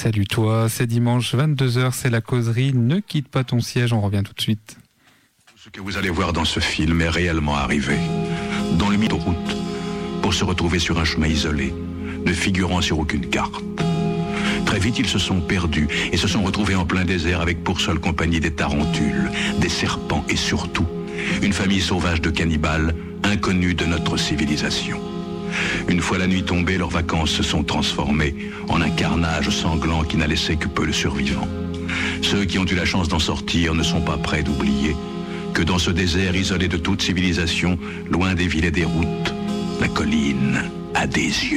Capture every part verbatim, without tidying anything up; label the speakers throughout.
Speaker 1: Salut toi, c'est dimanche vingt-deux heures, c'est la causerie. Ne quitte pas ton siège, on revient tout de suite.
Speaker 2: Ce que vous allez voir dans ce film est réellement arrivé. Dans le milieu de route, pour se retrouver sur un chemin isolé, ne figurant sur aucune carte. Très vite, ils se sont perdus et se sont retrouvés en plein désert avec pour seule compagnie des tarentules, des serpents et surtout une famille sauvage de cannibales inconnus de notre civilisation. Une fois la nuit tombée, leurs vacances se sont transformées en un carnage sanglant qui n'a laissé que peu de survivants. Ceux qui ont eu la chance d'en sortir ne sont pas prêts d'oublier que dans ce désert isolé de toute civilisation, loin des villes et des routes, la colline a des yeux.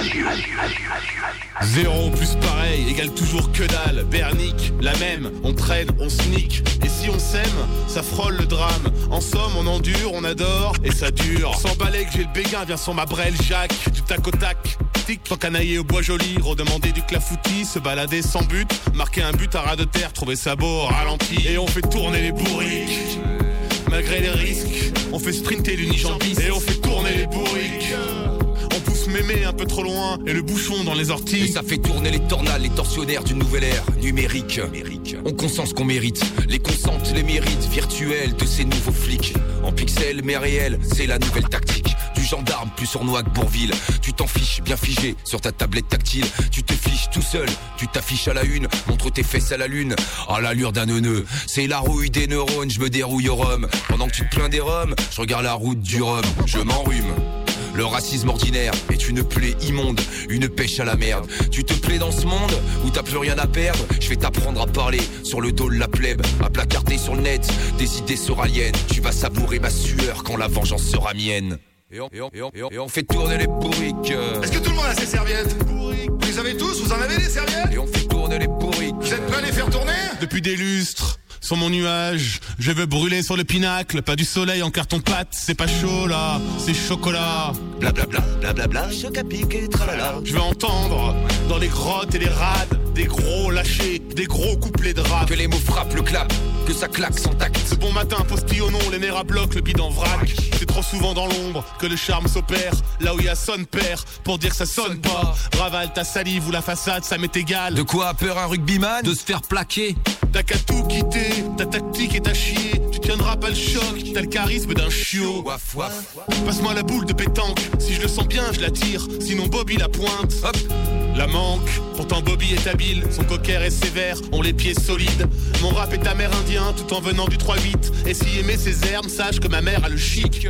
Speaker 3: Zéro plus pareil égale toujours que dalle. Bernique, la même, on traîne, on sneak. Et si on s'aime, ça frôle le drame. En somme, on endure, on adore, et ça dure. Sans balai que j'ai le béguin, viens sur ma brelle, Jacques. Du tac au tac, tic, tant canailler au bois joli. Redemander du clafoutis, se balader sans but. Marquer un but à ras de terre, trouver ça beau au ralenti. Et on fait tourner les bourriques. Malgré les risques, on fait sprinter l'unijambiste. Et on fait tourner les bourriques. On pousse mémé un peu trop loin et le bouchon dans les orties.
Speaker 4: Et ça fait tourner les tornades, les tortionnaires d'une nouvelle ère numérique. On consent ce qu'on mérite, les consentent les mérites virtuels de ces nouveaux flics. En pixels mais réels, c'est la nouvelle tactique du gendarme plus sournois que Bourville. Tu t'en fiches bien figé sur ta tablette tactile. Tu te fiches tout seul, tu t'affiches à la une. Montre tes fesses à la lune, à l'allure d'un neuneu. C'est la rouille des neurones, je me dérouille au rhum. Pendant que tu te plains des rhums, je regarde la route du rhum. Je m'enrhume. Le racisme ordinaire est une plaie immonde, une pêche à la merde. Tu te plais dans ce monde où t'as plus rien à perdre. Je vais t'apprendre à parler sur le dos de la plèbe, à placarder sur le net des idées soraliennes. Tu vas savourer ma sueur quand la vengeance sera mienne. Et on, et on, et on, et on, et on fait tourner les bourriques.
Speaker 5: Est-ce que tout le monde a ses serviettes? Bourriques. Vous les avez tous? Vous en avez des serviettes?
Speaker 4: Et on fait tourner les bourriques.
Speaker 5: Vous êtes prêts à les faire tourner?
Speaker 3: Depuis des lustres, sur mon nuage, je veux brûler sur le pinacle. Pas du soleil en carton-pâte, c'est pas chaud là, c'est chocolat.
Speaker 4: Blablabla, blablabla, choc à pic et tralala.
Speaker 3: Je veux entendre, dans les grottes et les rades, des gros lâchers, des gros couplets de rap.
Speaker 4: Que les mots frappent le clap, que ça claque sans tact.
Speaker 3: Ce bon matin postillonnons, les nerfs à bloc, le bide en vrac. C'est trop souvent dans l'ombre que le charme s'opère. Là où il y a sonne père, pour dire que ça sonne pas. Ravale ta salive ou la façade, ça m'est égal.
Speaker 4: De quoi a peur un rugbyman? De se faire plaquer.
Speaker 3: T'as qu'à tout quitter, ta tactique est à chier. Tu tiendras pas le choc, t'as le charisme d'un chiot.
Speaker 4: Waf, waf.
Speaker 3: Passe-moi la boule de pétanque, si je le sens bien je la tire. Sinon Bobby la pointe, hop, la manque. Pourtant Bobby est habile, son cocker est sévère, ont les pieds solides. Mon rap est amérindien tout en venant du trois huit. Et si aimer ses herbes, sache que ma mère a le chic.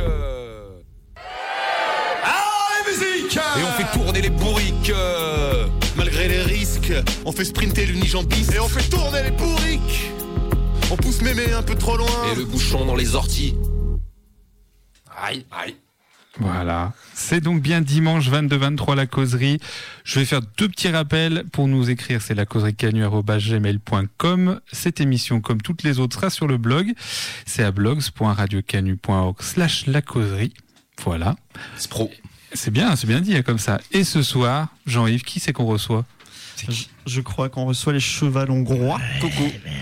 Speaker 4: Et on fait tourner les bourriques.
Speaker 3: Malgré les risques, on fait sprinter l'unijambiste. Et on fait tourner les bourriques. On pousse mémé un peu trop loin.
Speaker 4: Et le bouchon dans les orties. Aïe, aïe.
Speaker 1: Voilà, c'est donc bien dimanche vingt-deux vingt-trois la causerie. Je vais faire deux petits rappels pour nous écrire, c'est la causerie canu arobase gmail point com. Cette émission, comme toutes les autres, sera sur le blog. C'est à blogs point radiocanu point org slash la causerie. Voilà.
Speaker 4: C'est pro.
Speaker 1: C'est bien, c'est bien dit comme ça. Et ce soir, Jean-Yves, qui c'est qu'on reçoit?
Speaker 6: je, je crois qu'on reçoit les chevals hongrois. Coucou.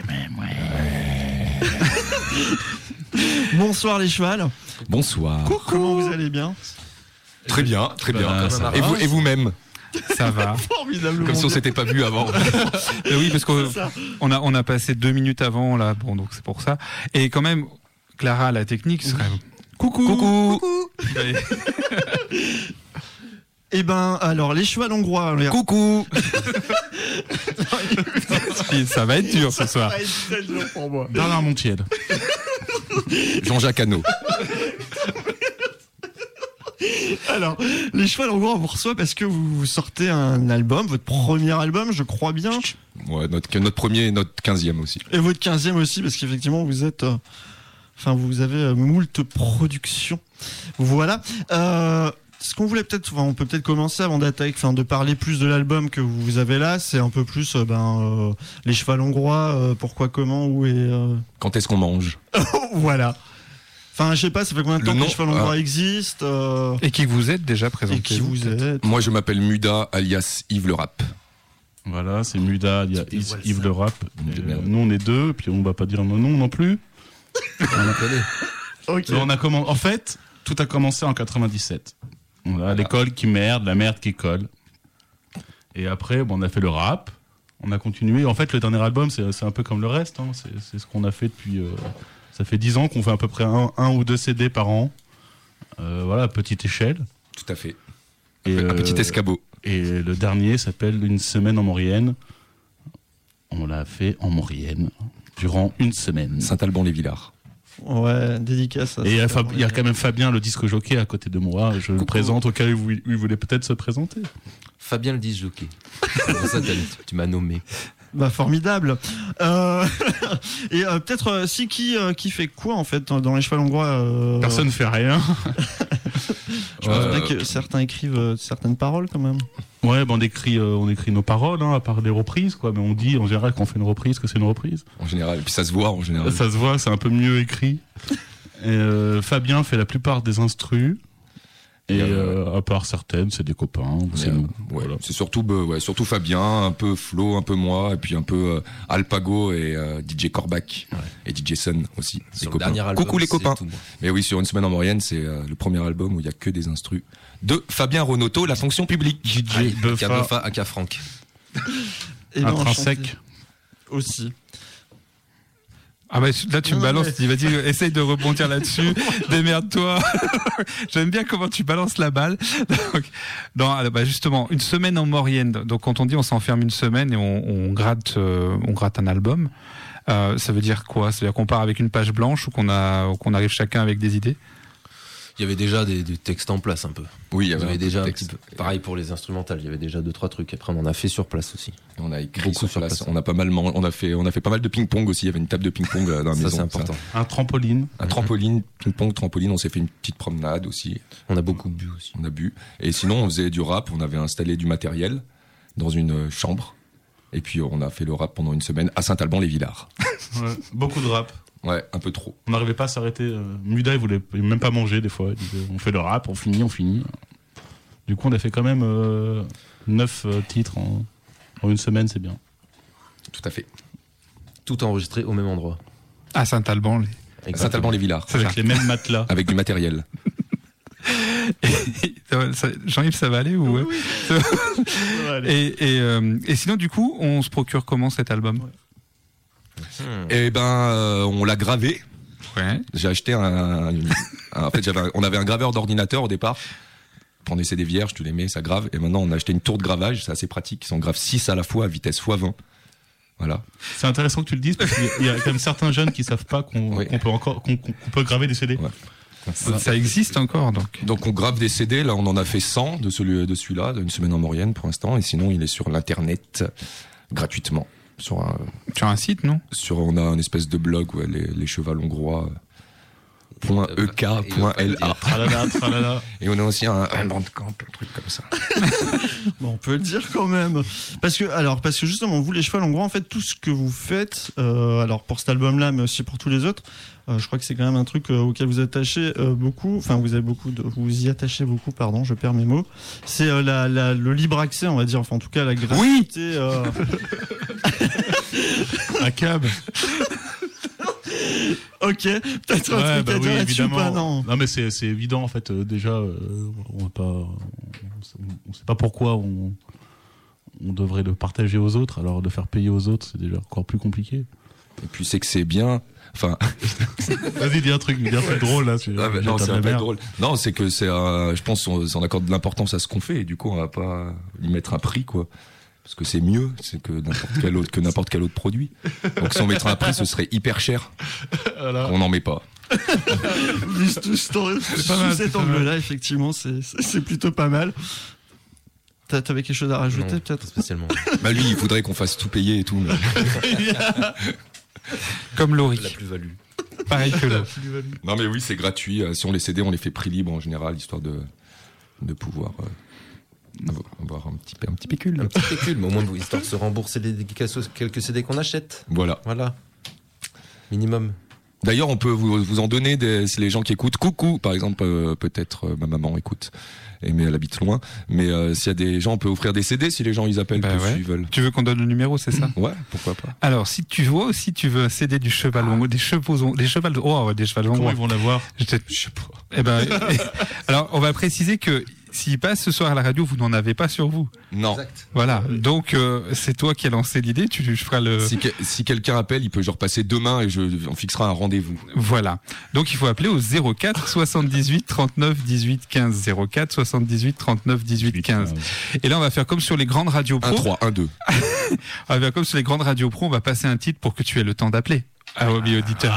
Speaker 6: Bonsoir les chevals.
Speaker 7: Bonsoir.
Speaker 6: Coucou. Comment vous allez bien?
Speaker 7: Très bien, très bien.
Speaker 1: Bah, ça
Speaker 7: et, vous, et vous-même?
Speaker 1: Ça va.
Speaker 6: Formidable.
Speaker 7: Comme si on s'était pas vu avant.
Speaker 1: Oui, parce qu'on on a, on a passé deux minutes avant, là. Bon, donc c'est pour ça. Et quand même, Clara, la technique serait... Oui.
Speaker 6: Coucou.
Speaker 1: Coucou.
Speaker 6: Coucou. Eh ben, alors, les chevals hongrois. Les...
Speaker 1: Coucou. Ça va être dur ce soir.
Speaker 6: Ça va être très dur pour moi.
Speaker 7: Bernard Montiel. Jean-Jacques Hano.
Speaker 6: Alors, les chevals hongrois, on vous reçoit parce que vous sortez un album, votre premier album, je crois bien.
Speaker 7: Ouais, notre, notre premier et notre quinzième aussi.
Speaker 6: Et votre quinzième aussi, parce qu'effectivement, vous êtes... Euh, enfin, vous avez euh, moult productions. Voilà. Euh... Ce qu'on voulait peut-être, enfin, on peut peut-être commencer avant d'attaquer, enfin, de parler plus de l'album que vous avez là. C'est un peu plus, euh, ben, euh, les chevals hongrois, euh, pourquoi, comment, où et. Euh...
Speaker 7: Quand est-ce qu'on mange?
Speaker 6: Voilà. Enfin, je sais pas, ça fait combien de temps
Speaker 7: le
Speaker 6: que
Speaker 7: nom,
Speaker 6: les chevals hongrois
Speaker 7: ah.
Speaker 6: existent euh...
Speaker 1: Et qui vous êtes déjà présenté?
Speaker 6: Et qui vous êtes?
Speaker 7: Moi, je m'appelle Muda, alias Yves le Rap.
Speaker 8: Voilà, c'est Muda, il y a Yves, Yves le Rap.
Speaker 7: Euh,
Speaker 8: nous, on est deux, puis on va pas dire nos noms non plus. On a collé.
Speaker 6: Okay.
Speaker 8: On a comm... En fait, tout a commencé en quatre-vingt-dix-sept. Voilà, l'école qui merde, la merde qui colle. Et après, bon, on a fait le rap. On a continué. En fait, le dernier album, c'est, c'est un peu comme le reste. Hein. C'est, c'est ce qu'on a fait depuis. Euh, ça fait dix ans qu'on fait à peu près un, un ou deux C D par an. Euh, voilà, à petite échelle.
Speaker 7: Tout à fait.
Speaker 8: Et,
Speaker 7: un
Speaker 8: euh,
Speaker 7: petit escabeau.
Speaker 8: Et le dernier s'appelle Une semaine en Maurienne. On l'a fait en Maurienne durant une semaine.
Speaker 7: Saint-Alban-les-Villars.
Speaker 6: Ouais, dédicace.
Speaker 8: Et il y, a Fab- il y a quand même Fabien, le disque jockey, à côté de moi. Je le présente au cas où il, il voulait peut-être se présenter.
Speaker 9: Fabien le disque jockey. Ça, tu m'as nommé.
Speaker 6: Bah formidable. Euh... Et euh, peut-être euh, si qui euh, qui fait quoi en fait dans, dans les chevals hongrois euh...
Speaker 8: Personne ne fait rien.
Speaker 6: Je pense
Speaker 8: Euh,
Speaker 6: bien que certains écrivent euh, certaines paroles quand même.
Speaker 8: Ouais, ben on écrit, euh, on écrit nos paroles, hein, à part des reprises, quoi. Mais on dit en général quand on fait une reprise que c'est une reprise.
Speaker 7: En général, et puis ça se voit en général.
Speaker 8: Ça se voit, c'est un peu mieux écrit. Et, euh, Fabien fait la plupart des instrus. Et euh, à part certaines, c'est des copains, c'est
Speaker 7: euh,
Speaker 8: nous.
Speaker 7: Ouais,
Speaker 8: Voilà.
Speaker 7: c'est surtout, bah, ouais, surtout Fabien, un peu Flo, un peu moi, et puis un peu euh, Alpago et euh, D J Corbac ouais. et D J Sun aussi.
Speaker 9: Sur
Speaker 7: les
Speaker 9: le dernier album,
Speaker 7: Coucou les copains.
Speaker 9: Tout.
Speaker 7: Mais oui, sur Une semaine en Maurienne, c'est euh, le premier album où il y a que des instrus de Fabien Renaudot, la fonction publique.
Speaker 8: D J
Speaker 9: Aka Buffa, Aka Franck.
Speaker 6: Et
Speaker 8: Intrinsèque
Speaker 6: aussi.
Speaker 1: Ah bah là tu
Speaker 6: non,
Speaker 1: me balances,
Speaker 6: mais...
Speaker 1: tu vas dire essaye de rebondir là-dessus, démerde-toi. J'aime bien comment tu balances la balle. Donc, non, bah justement, une semaine en Maurienne. Donc quand on dit on s'enferme une semaine et on, on gratte, euh, on gratte un album, euh, ça veut dire quoi? C'est-à-dire qu'on part avec une page blanche ou qu'on a, ou qu'on arrive chacun avec des idées?
Speaker 9: Il y avait déjà des, des textes en place un peu.
Speaker 7: Oui, il y avait,
Speaker 9: il y avait
Speaker 7: un
Speaker 9: déjà un
Speaker 7: texte.
Speaker 9: petit peu. Pareil pour les instrumentales, il y avait déjà deux trois trucs. Après, on en a fait sur place aussi.
Speaker 7: Et on a écrit
Speaker 9: Beaucoup
Speaker 7: sur
Speaker 9: sur
Speaker 7: place.
Speaker 9: place.
Speaker 7: On a pas mal, man- on a fait, on a fait pas mal de ping-pong aussi. Il y avait une table de ping-pong dans la
Speaker 9: Ça,
Speaker 7: maison.
Speaker 9: c'est important.
Speaker 7: Ça.
Speaker 8: Un trampoline.
Speaker 7: Un trampoline, ping-pong, trampoline. On s'est fait une petite promenade aussi.
Speaker 9: On a beaucoup bu aussi.
Speaker 7: On a bu. Et sinon, on faisait du rap. On avait installé du matériel dans une chambre. Et puis, on a fait le rap pendant une semaine à Saint-Alban-les-Villars.
Speaker 8: Ouais, beaucoup de rap.
Speaker 7: Ouais, un peu trop.
Speaker 8: On n'arrivait pas à s'arrêter. euh, Muda, il voulait même pas manger des fois. Il disait, on fait le rap, on finit, on finit. Du coup, on a fait quand même euh, neuf euh, titres en, en une semaine, c'est bien.
Speaker 7: Tout à fait.
Speaker 9: Tout enregistré au même endroit.
Speaker 1: À Saint-Alban. Les...
Speaker 7: À Saint-Alban-les-Villars.
Speaker 8: Avec les mêmes matelas.
Speaker 7: Avec du matériel.
Speaker 1: Ça, Jean-Yves, ça va aller ou ouais.
Speaker 6: Oui.
Speaker 1: et, et, euh, et sinon, du coup, on se procure comment cet album?
Speaker 9: Hmm.
Speaker 7: Eh ben, euh, on l'a gravé.
Speaker 1: Ouais.
Speaker 7: J'ai acheté un, un- un- en fait, j'avais, un- on avait un graveur d'ordinateur au départ. Prends des C D vierges, tu les mets, ça grave. Et maintenant, on a acheté une tour de gravage, c'est assez pratique. On grave six à la fois à vitesse fois vingt. Voilà.
Speaker 8: C'est intéressant que tu le dises parce qu'il y a- il y a quand même certains jeunes qui savent pas qu'on,
Speaker 7: Oui.
Speaker 8: qu'on peut encore qu'on, qu'on peut graver des C D.
Speaker 7: Ouais.
Speaker 1: Ça, ça existe encore, donc.
Speaker 7: Donc, on grave des C D. Là, on en a fait cent de celui, de celui-là, d'une semaine en Maurienne pour l'instant. Et sinon, il est sur l'internet gratuitement. Sur un,
Speaker 1: Sur un site, non?
Speaker 7: sur, on a un espèce de blog, ouais, les, les chevals hongrois. Point E K, point L A.
Speaker 8: Tralala, tralala.
Speaker 7: Et on a aussi un, un bandcamp, un truc comme ça.
Speaker 6: Bon, on peut le dire quand même. Parce que, alors, parce que justement, vous, les chevals hongrois, en fait, tout ce que vous faites, euh, alors pour cet album-là, mais aussi pour tous les autres, euh, je crois que c'est quand même un truc euh, auquel vous attachez euh, beaucoup. Enfin, vous avez beaucoup de, vous y attachez beaucoup, pardon, je perds mes mots. C'est euh, la, la, le libre accès, on va dire. Enfin, en tout cas, la gratuité. Euh...
Speaker 8: Un cab.
Speaker 6: Ok, peut-être un
Speaker 8: Ouais,
Speaker 6: truc
Speaker 8: bah
Speaker 6: à
Speaker 8: oui,
Speaker 6: dire là-dessus ou
Speaker 8: évidemment.
Speaker 6: pas, non.
Speaker 8: Non, mais c'est, c'est évident en fait. euh, déjà, euh, on va pas, on, on sait pas pourquoi on, on devrait le partager aux autres. Alors de faire payer aux autres, c'est déjà encore plus compliqué.
Speaker 7: Et puis, c'est que c'est bien. Enfin,
Speaker 8: Vas-y, dis un truc, dis un truc drôle là. Tu,
Speaker 7: Ah bah
Speaker 8: tu
Speaker 7: non,
Speaker 8: tapes
Speaker 7: c'est
Speaker 8: la
Speaker 7: un peu
Speaker 8: merde.
Speaker 7: drôle. Non, c'est que c'est, un- je pense, on, on accorde de l'importance à ce qu'on fait, et du coup, on va pas y mettre un prix, quoi. Parce que c'est mieux, c'est que n'importe quel autre, que n'importe quel autre produit. Donc, si on mettait un prix, ce serait hyper cher.
Speaker 8: Voilà.
Speaker 7: On n'en met pas.
Speaker 6: Vu tout ce temps- sous
Speaker 8: pas mal,
Speaker 6: cet
Speaker 8: c'est pas mal.
Speaker 6: angle-là, effectivement, c'est, c'est c'est plutôt pas mal. T'as- T'avais quelque chose à rajouter,
Speaker 9: Non,
Speaker 6: peut-être?
Speaker 9: pas spécialement.
Speaker 7: Bah, lui, il voudrait qu'on fasse tout payer et tout. mais-
Speaker 1: Comme Laurie.
Speaker 9: La plus-value.
Speaker 1: Pareil que là.
Speaker 7: Non, mais oui, c'est gratuit. Euh, Si on les C D, on les fait prix libre en général, histoire de, de pouvoir, euh, avoir- avoir un petit, un petit pécule.
Speaker 9: Un petit pécule, mais au moins, histoire de se rembourser les dédicaces aux quelques C D qu'on achète.
Speaker 7: Voilà.
Speaker 9: Voilà. Minimum.
Speaker 7: D'ailleurs, on peut vous, vous en donner des, si les gens qui écoutent. Coucou, par exemple, euh, peut-être euh, ma maman écoute, et mais elle habite loin. Mais euh, s'il y a des gens, on peut offrir des C D si les gens ils appellent
Speaker 1: Bah
Speaker 7: tous
Speaker 1: ouais.
Speaker 7: s'ils veulent.
Speaker 1: Tu veux qu'on donne le numéro, c'est ça?
Speaker 7: Ouais, pourquoi pas.
Speaker 1: Alors, si tu vois aussi, tu veux un C D du cheval hongrois, des chevaux, des chevals, oh, ouais, des chevals
Speaker 8: Comment
Speaker 1: hongrois.
Speaker 8: ils vont l'avoir?
Speaker 1: Je sais pas. Eh ben, eh, alors, on va préciser que s'il passe ce soir à la radio, vous n'en avez pas sur vous.
Speaker 7: Non.
Speaker 9: Exact.
Speaker 1: Voilà. Donc, euh, c'est toi qui as lancé l'idée. Tu, je ferai le.
Speaker 7: Si, que, si quelqu'un appelle, il peut genre passer demain et je, on fixera un rendez-vous.
Speaker 1: Voilà. Donc, il faut appeler au zéro quatre soixante-dix-huit trente-neuf dix-huit quinze. zéro quatre soixante-dix-huit trente-neuf dixhuit quinze. Et là, on va faire comme sur les grandes radios pro.
Speaker 7: un trois, un deux.
Speaker 1: On va faire comme sur les grandes radios pro. On va passer un titre pour que tu aies le temps d'appeler. Ah, oui, auditeur.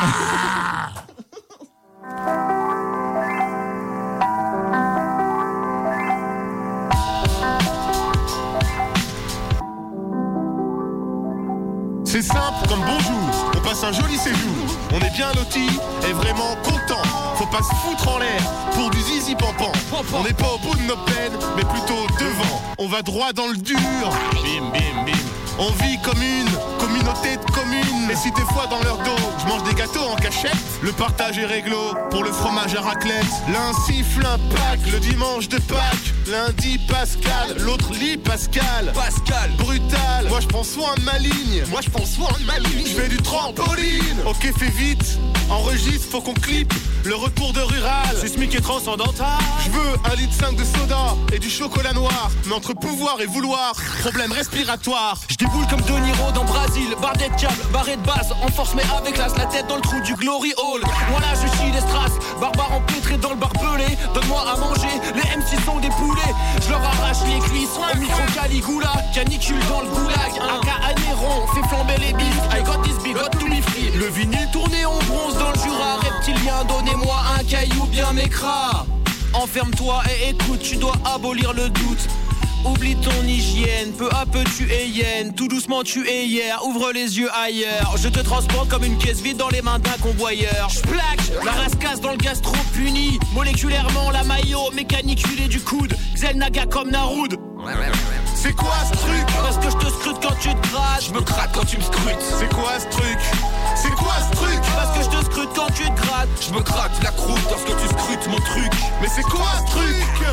Speaker 3: C'est simple comme bonjour, on passe un joli séjour. On est bien lotis et vraiment content. Faut pas se foutre en l'air pour du zizi pampan. On n'est pas au bout de nos peines, mais plutôt devant. On va droit dans le dur. Bim, bim, bim. On vit comme une communauté de communes. Et si des fois dans leur dos, je mange des gâteaux en cachette, le partage est réglo pour le fromage à raclette. L'un siffle un pack le dimanche de Pâques. L'un dit Pascal, l'autre lit Pascal. Pascal, brutal. Moi je prends soin de ma ligne. Moi je prends soin de ma ligne. Je fais du trampoline. Ok, fais vite. Enregistre, faut qu'on clippe le retour de rural. Sismique et transcendantal. Je veux un litre cinq de soda et du chocolat noir. Mais entre pouvoir et vouloir, problème respiratoire.
Speaker 10: Je déboule comme De Niro dans Brasil. Bardet de câble, barré de base. En force mais avec classe, la tête dans le trou du Glory Hall. Voilà, je chie les strass. Barbare empêtré dans le barbelé. Donne-moi à manger, les M six sont des poulets. Je leur arrache les cuisses. Au micro Caligula, canicule dans le goulag. Un cas à Néron, fait flamber les bises. I got this big, got to be free. Le vinyle tourné en bronze dans le Jura. Reptilien, donnez-moi un caillou bien m'écras. Enferme-toi et écoute, tu dois abolir le doute. Oublie ton hygiène, peu à peu tu es hyène. Tout doucement tu es hier, ouvre les yeux ailleurs. Je te transporte comme une caisse vide dans les mains d'un convoyeur. J'plaque, la race casse dans le gastro puni. Moléculairement la maillot, mécaniculée du coude. Xelnaga comme Naroud.
Speaker 3: C'est quoi ce truc?
Speaker 10: Parce que je te scrute quand tu te grattes.
Speaker 4: Je me gratte quand tu me scrutes.
Speaker 3: C'est quoi ce truc? C'est quoi ce truc?
Speaker 10: Parce que je te scrute quand tu te grattes.
Speaker 4: Je me gratte la croûte lorsque tu scrutes mon truc.
Speaker 3: Mais c'est quoi ce truc?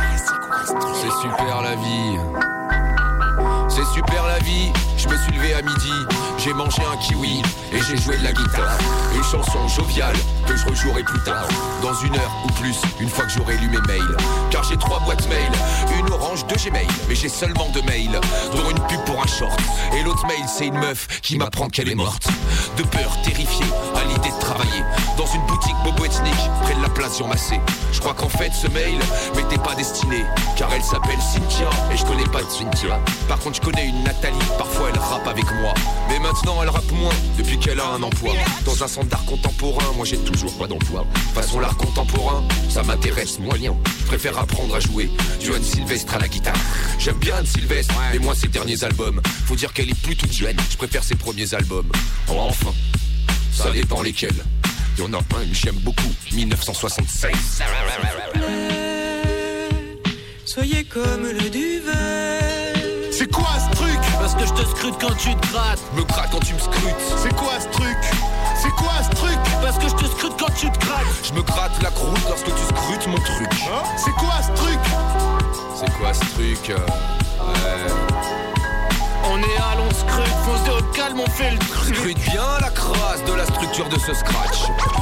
Speaker 4: C'est super la vie. C'est super la vie. Je me suis levé à midi, j'ai mangé un kiwi et j'ai joué de la guitare. Une chanson joviale que je rejouerai plus tard. Dans une heure ou plus, une fois que j'aurai lu mes mails. Car j'ai trois boîtes mail, une orange, deux Gmail. Mais j'ai seulement deux mails, dont une pub pour un short. Et l'autre mail c'est une meuf qui m'apprend qu'elle est morte. De peur, terrifiée, à l'idée de travailler dans une boutique bobo ethnique, près de la place Jean Massé. Je crois qu'en fait ce mail m'était pas destiné, car elle s'appelle Cynthia et je connais pas de Cynthia. Par contre je connais une Nathalie, parfois elle rappe avec moi. Mais maintenant elle rappe moins, depuis qu'elle a un emploi. Dans un centre d'art contemporain, moi j'ai toujours pas d'emploi. Façon l'art contemporain, ça m'intéresse moyen. Je préfère apprendre à jouer du Anne Sylvestre à la guitare. J'aime bien Anne Sylvestre, mais moi ses derniers albums. Faut dire qu'elle est plus toute jeune, je préfère ses premiers albums. Enfin, ça dépend lesquels. Y'en a un que j'aime beaucoup, dix-neuf cent soixante-seize.
Speaker 10: Soyez comme le duvet.
Speaker 3: C'est quoi ce truc?
Speaker 10: Parce que je te scrute quand tu te grattes.
Speaker 4: Me gratte quand tu me scrutes.
Speaker 3: C'est quoi ce truc? C'est quoi ce truc?
Speaker 10: Parce que je te scrute quand tu te grattes.
Speaker 4: Je me gratte la croûte lorsque tu scrutes mon truc.
Speaker 3: Hein? C'est quoi ce truc?
Speaker 4: C'est quoi ce truc? euh... Ouais.
Speaker 10: On est à l'on scrute, fonce de haut calme, on fait le truc.
Speaker 4: Scrute bien la crasse de la structure de ce scratch.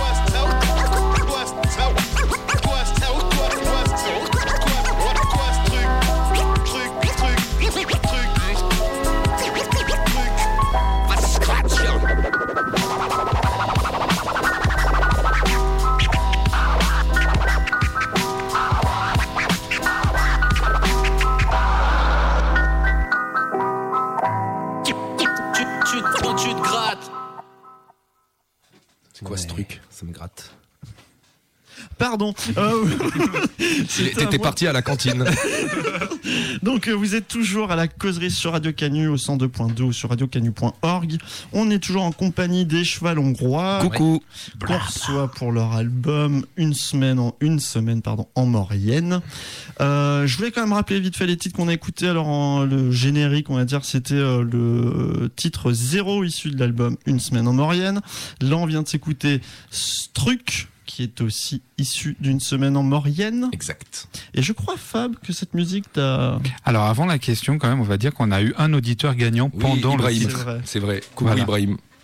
Speaker 4: C'est quoi ce truc?
Speaker 9: Ça me gratte.
Speaker 6: Pardon. Euh,
Speaker 7: T'étais parti à la cantine.
Speaker 6: Donc vous êtes toujours à la causerie sur Radio Canu au cent deux point deux ou sur radio canu point org. On est toujours en compagnie des Cheval Hongrois.
Speaker 7: Coucou.
Speaker 6: Qu'on reçoit pour leur album Une semaine en une semaine pardon en Maurienne. Euh, je voulais quand même rappeler vite fait les titres qu'on a écoutés. Alors en, le générique, on va dire, c'était euh, le titre zéro issu de l'album Une semaine en Maurienne. Là, on vient de s'écouter Struc, qui est aussi issu d'une semaine en Maurienne.
Speaker 7: Exact.
Speaker 6: Et je crois, Fab, que cette musique t'a...
Speaker 1: Alors, avant la question, quand même, on va dire qu'on a eu un auditeur gagnant
Speaker 7: Oui,
Speaker 1: pendant
Speaker 7: Ibrahim.
Speaker 1: le titre.
Speaker 6: C'est vrai.
Speaker 7: C'est vrai. Coucou
Speaker 1: Voilà.
Speaker 7: Ibrahim.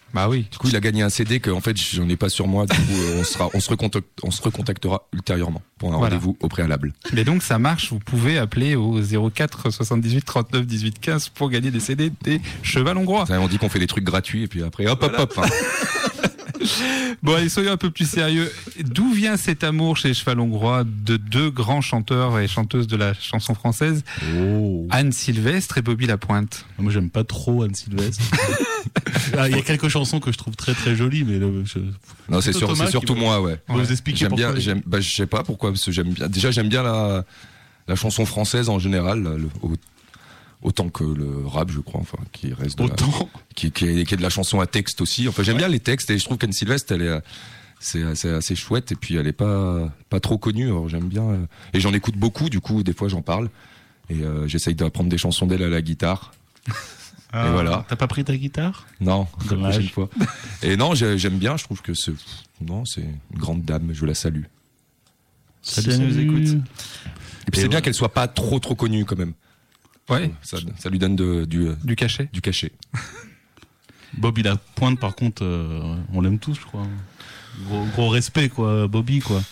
Speaker 1: Bah oui.
Speaker 7: Du coup, il a gagné un C D que en fait j'en ai pas sur moi. Du coup, on sera, on se recontacte, on se recontactera ultérieurement pour un
Speaker 1: Voilà.
Speaker 7: rendez-vous au préalable.
Speaker 1: Mais donc ça marche, vous pouvez appeler au zéro quatre soixante-dix-huit trente-neuf dix-huit quinze pour gagner des C D des Cheval Hongrois.
Speaker 7: Ça, on dit qu'on fait des trucs gratuits et puis après hop hop hop. Hein.
Speaker 1: Bon, allez, soyons un peu plus sérieux. D'où vient cet amour chez Cheval Hongrois de deux grands chanteurs et chanteuses de la chanson française,
Speaker 8: Oh.
Speaker 1: Anne Sylvestre et Bobby Lapointe?
Speaker 8: Moi, j'aime pas trop Anne Sylvestre. Ah, il y a quelques chansons que je trouve très très jolies, mais le, je...
Speaker 7: Non, c'est, sûr,
Speaker 8: Thomas
Speaker 7: c'est surtout
Speaker 8: qui va-
Speaker 7: moi, ouais.
Speaker 8: va vous expliquer
Speaker 7: J'aime
Speaker 8: pourquoi.
Speaker 7: bien, j'aime, bah, je sais pas pourquoi, parce que j'aime bien. Déjà, j'aime bien la, la chanson française en général, le, au- autant que le rap, je crois, enfin, qui reste de la-
Speaker 8: Autant.
Speaker 7: qui, qui, est, qui est de la chanson à texte aussi. Enfin, j'aime bien les textes et je trouve qu'Anne Sylvestre, elle est, c'est assez, assez chouette et puis elle est pas, pas trop connue. Alors j'aime bien euh, et j'en écoute beaucoup. Du coup, des fois, j'en parle et euh, j'essaye d'apprendre des chansons d'elle à la guitare.
Speaker 8: Ah,
Speaker 7: Et voilà.
Speaker 8: T'as pas pris ta guitare?
Speaker 7: Non, la
Speaker 8: Dommage.
Speaker 7: prochaine fois. Et non, j'ai- j'aime bien. Je trouve que c'est, non, c'est une grande dame. Je la salue.
Speaker 6: Si elle nous écoute.
Speaker 7: Et puis c'est bien qu'elle soit pas trop trop connue quand même.
Speaker 1: Ouais.
Speaker 7: Ça, ça lui donne de, du, euh,
Speaker 1: Du cachet.
Speaker 7: du cachet.
Speaker 8: Bobby Lapointe, par contre, euh, on l'aime tous, je crois. Gros, gros respect, quoi, Bobby, quoi.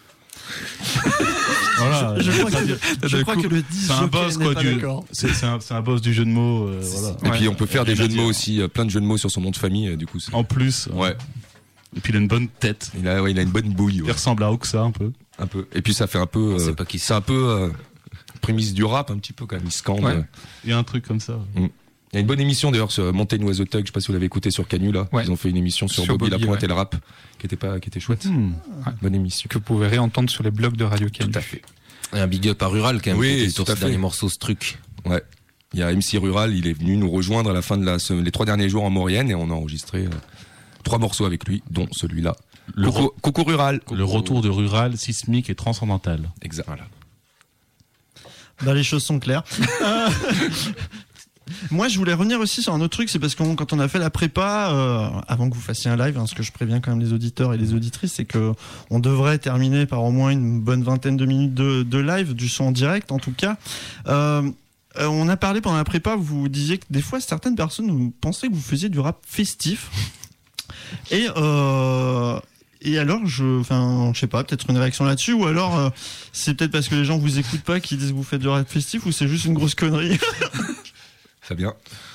Speaker 8: Voilà.
Speaker 6: Je crois
Speaker 8: C'est-
Speaker 6: que, je crois que le dix
Speaker 8: c'est un
Speaker 6: Joker
Speaker 8: boss,
Speaker 6: n'est
Speaker 8: quoi,
Speaker 6: pas
Speaker 8: du,
Speaker 6: d'accord.
Speaker 8: c'est, c'est un, c'est un boss du jeu de mots, euh, voilà.
Speaker 7: Et puis
Speaker 1: Ouais.
Speaker 7: on peut faire des
Speaker 8: Rien à
Speaker 7: jeux de mots
Speaker 8: dire.
Speaker 7: aussi, euh, plein de jeux de mots sur son nom de famille. Et du coup, c'est...
Speaker 8: En plus.
Speaker 7: ouais.
Speaker 8: Et puis il a une bonne tête.
Speaker 7: Il a, ouais, il a une bonne bouille.
Speaker 8: Il
Speaker 7: Ouais.
Speaker 8: ressemble à Oxa, un peu.
Speaker 7: Un peu. Et puis ça fait un peu.
Speaker 9: On
Speaker 7: euh,
Speaker 9: sait pas qui
Speaker 7: c'est un peu euh, prémisse du rap, un petit peu quand même. Il scande.
Speaker 1: Ouais.
Speaker 7: euh.
Speaker 8: Il y a un truc comme ça.
Speaker 7: Il y a une bonne émission d'ailleurs sur Mountain Was a Tug. Je sais pas si vous l'avez écouté sur Canu là.
Speaker 1: Ouais.
Speaker 7: Ils ont fait une émission sur,
Speaker 1: Sur
Speaker 7: Bobby
Speaker 1: Bobby,
Speaker 7: Lapointe
Speaker 1: ouais.
Speaker 7: et le rap, qui était pas, qui était chouette.
Speaker 8: Hmm.
Speaker 7: Bonne émission.
Speaker 1: Que vous pouvez réentendre sur les blogs de Radio Canu.
Speaker 7: Tout à fait.
Speaker 9: Et un big up à Rural quand même.
Speaker 7: Oui,
Speaker 9: qui était
Speaker 7: tout
Speaker 9: sur
Speaker 7: à
Speaker 9: ce
Speaker 7: fait.
Speaker 9: dernier morceau, ce truc.
Speaker 7: Ouais. Il y a M C Rural. Il est venu nous rejoindre à la fin de la, se- les trois derniers jours en Maurienne et on a enregistré euh, trois morceaux avec lui, dont celui-là.
Speaker 8: Le,
Speaker 7: Coucou,
Speaker 8: re-
Speaker 7: Coucou Rural.
Speaker 8: le retour de Rural, sismique et transcendantal.
Speaker 7: Exact. Voilà.
Speaker 6: Bah, les choses sont claires. Euh, Moi, je voulais revenir aussi sur un autre truc, c'est parce que quand on a fait la prépa, euh, avant que vous fassiez un live, hein, ce que je préviens quand même les auditeurs et les auditrices, c'est que on devrait terminer par au moins une bonne vingtaine de minutes de, de live, du son en direct en tout cas. Euh, euh, on a parlé pendant la prépa, vous disiez que des fois certaines personnes vous pensaient que vous faisiez du rap festif. Et euh, et alors, je, enfin, je sais pas, peut-être une réaction là-dessus, ou alors euh, c'est peut-être parce que les gens vous écoutent pas qui disent que vous faites du rap festif, ou c'est juste une grosse connerie.
Speaker 7: Fabien.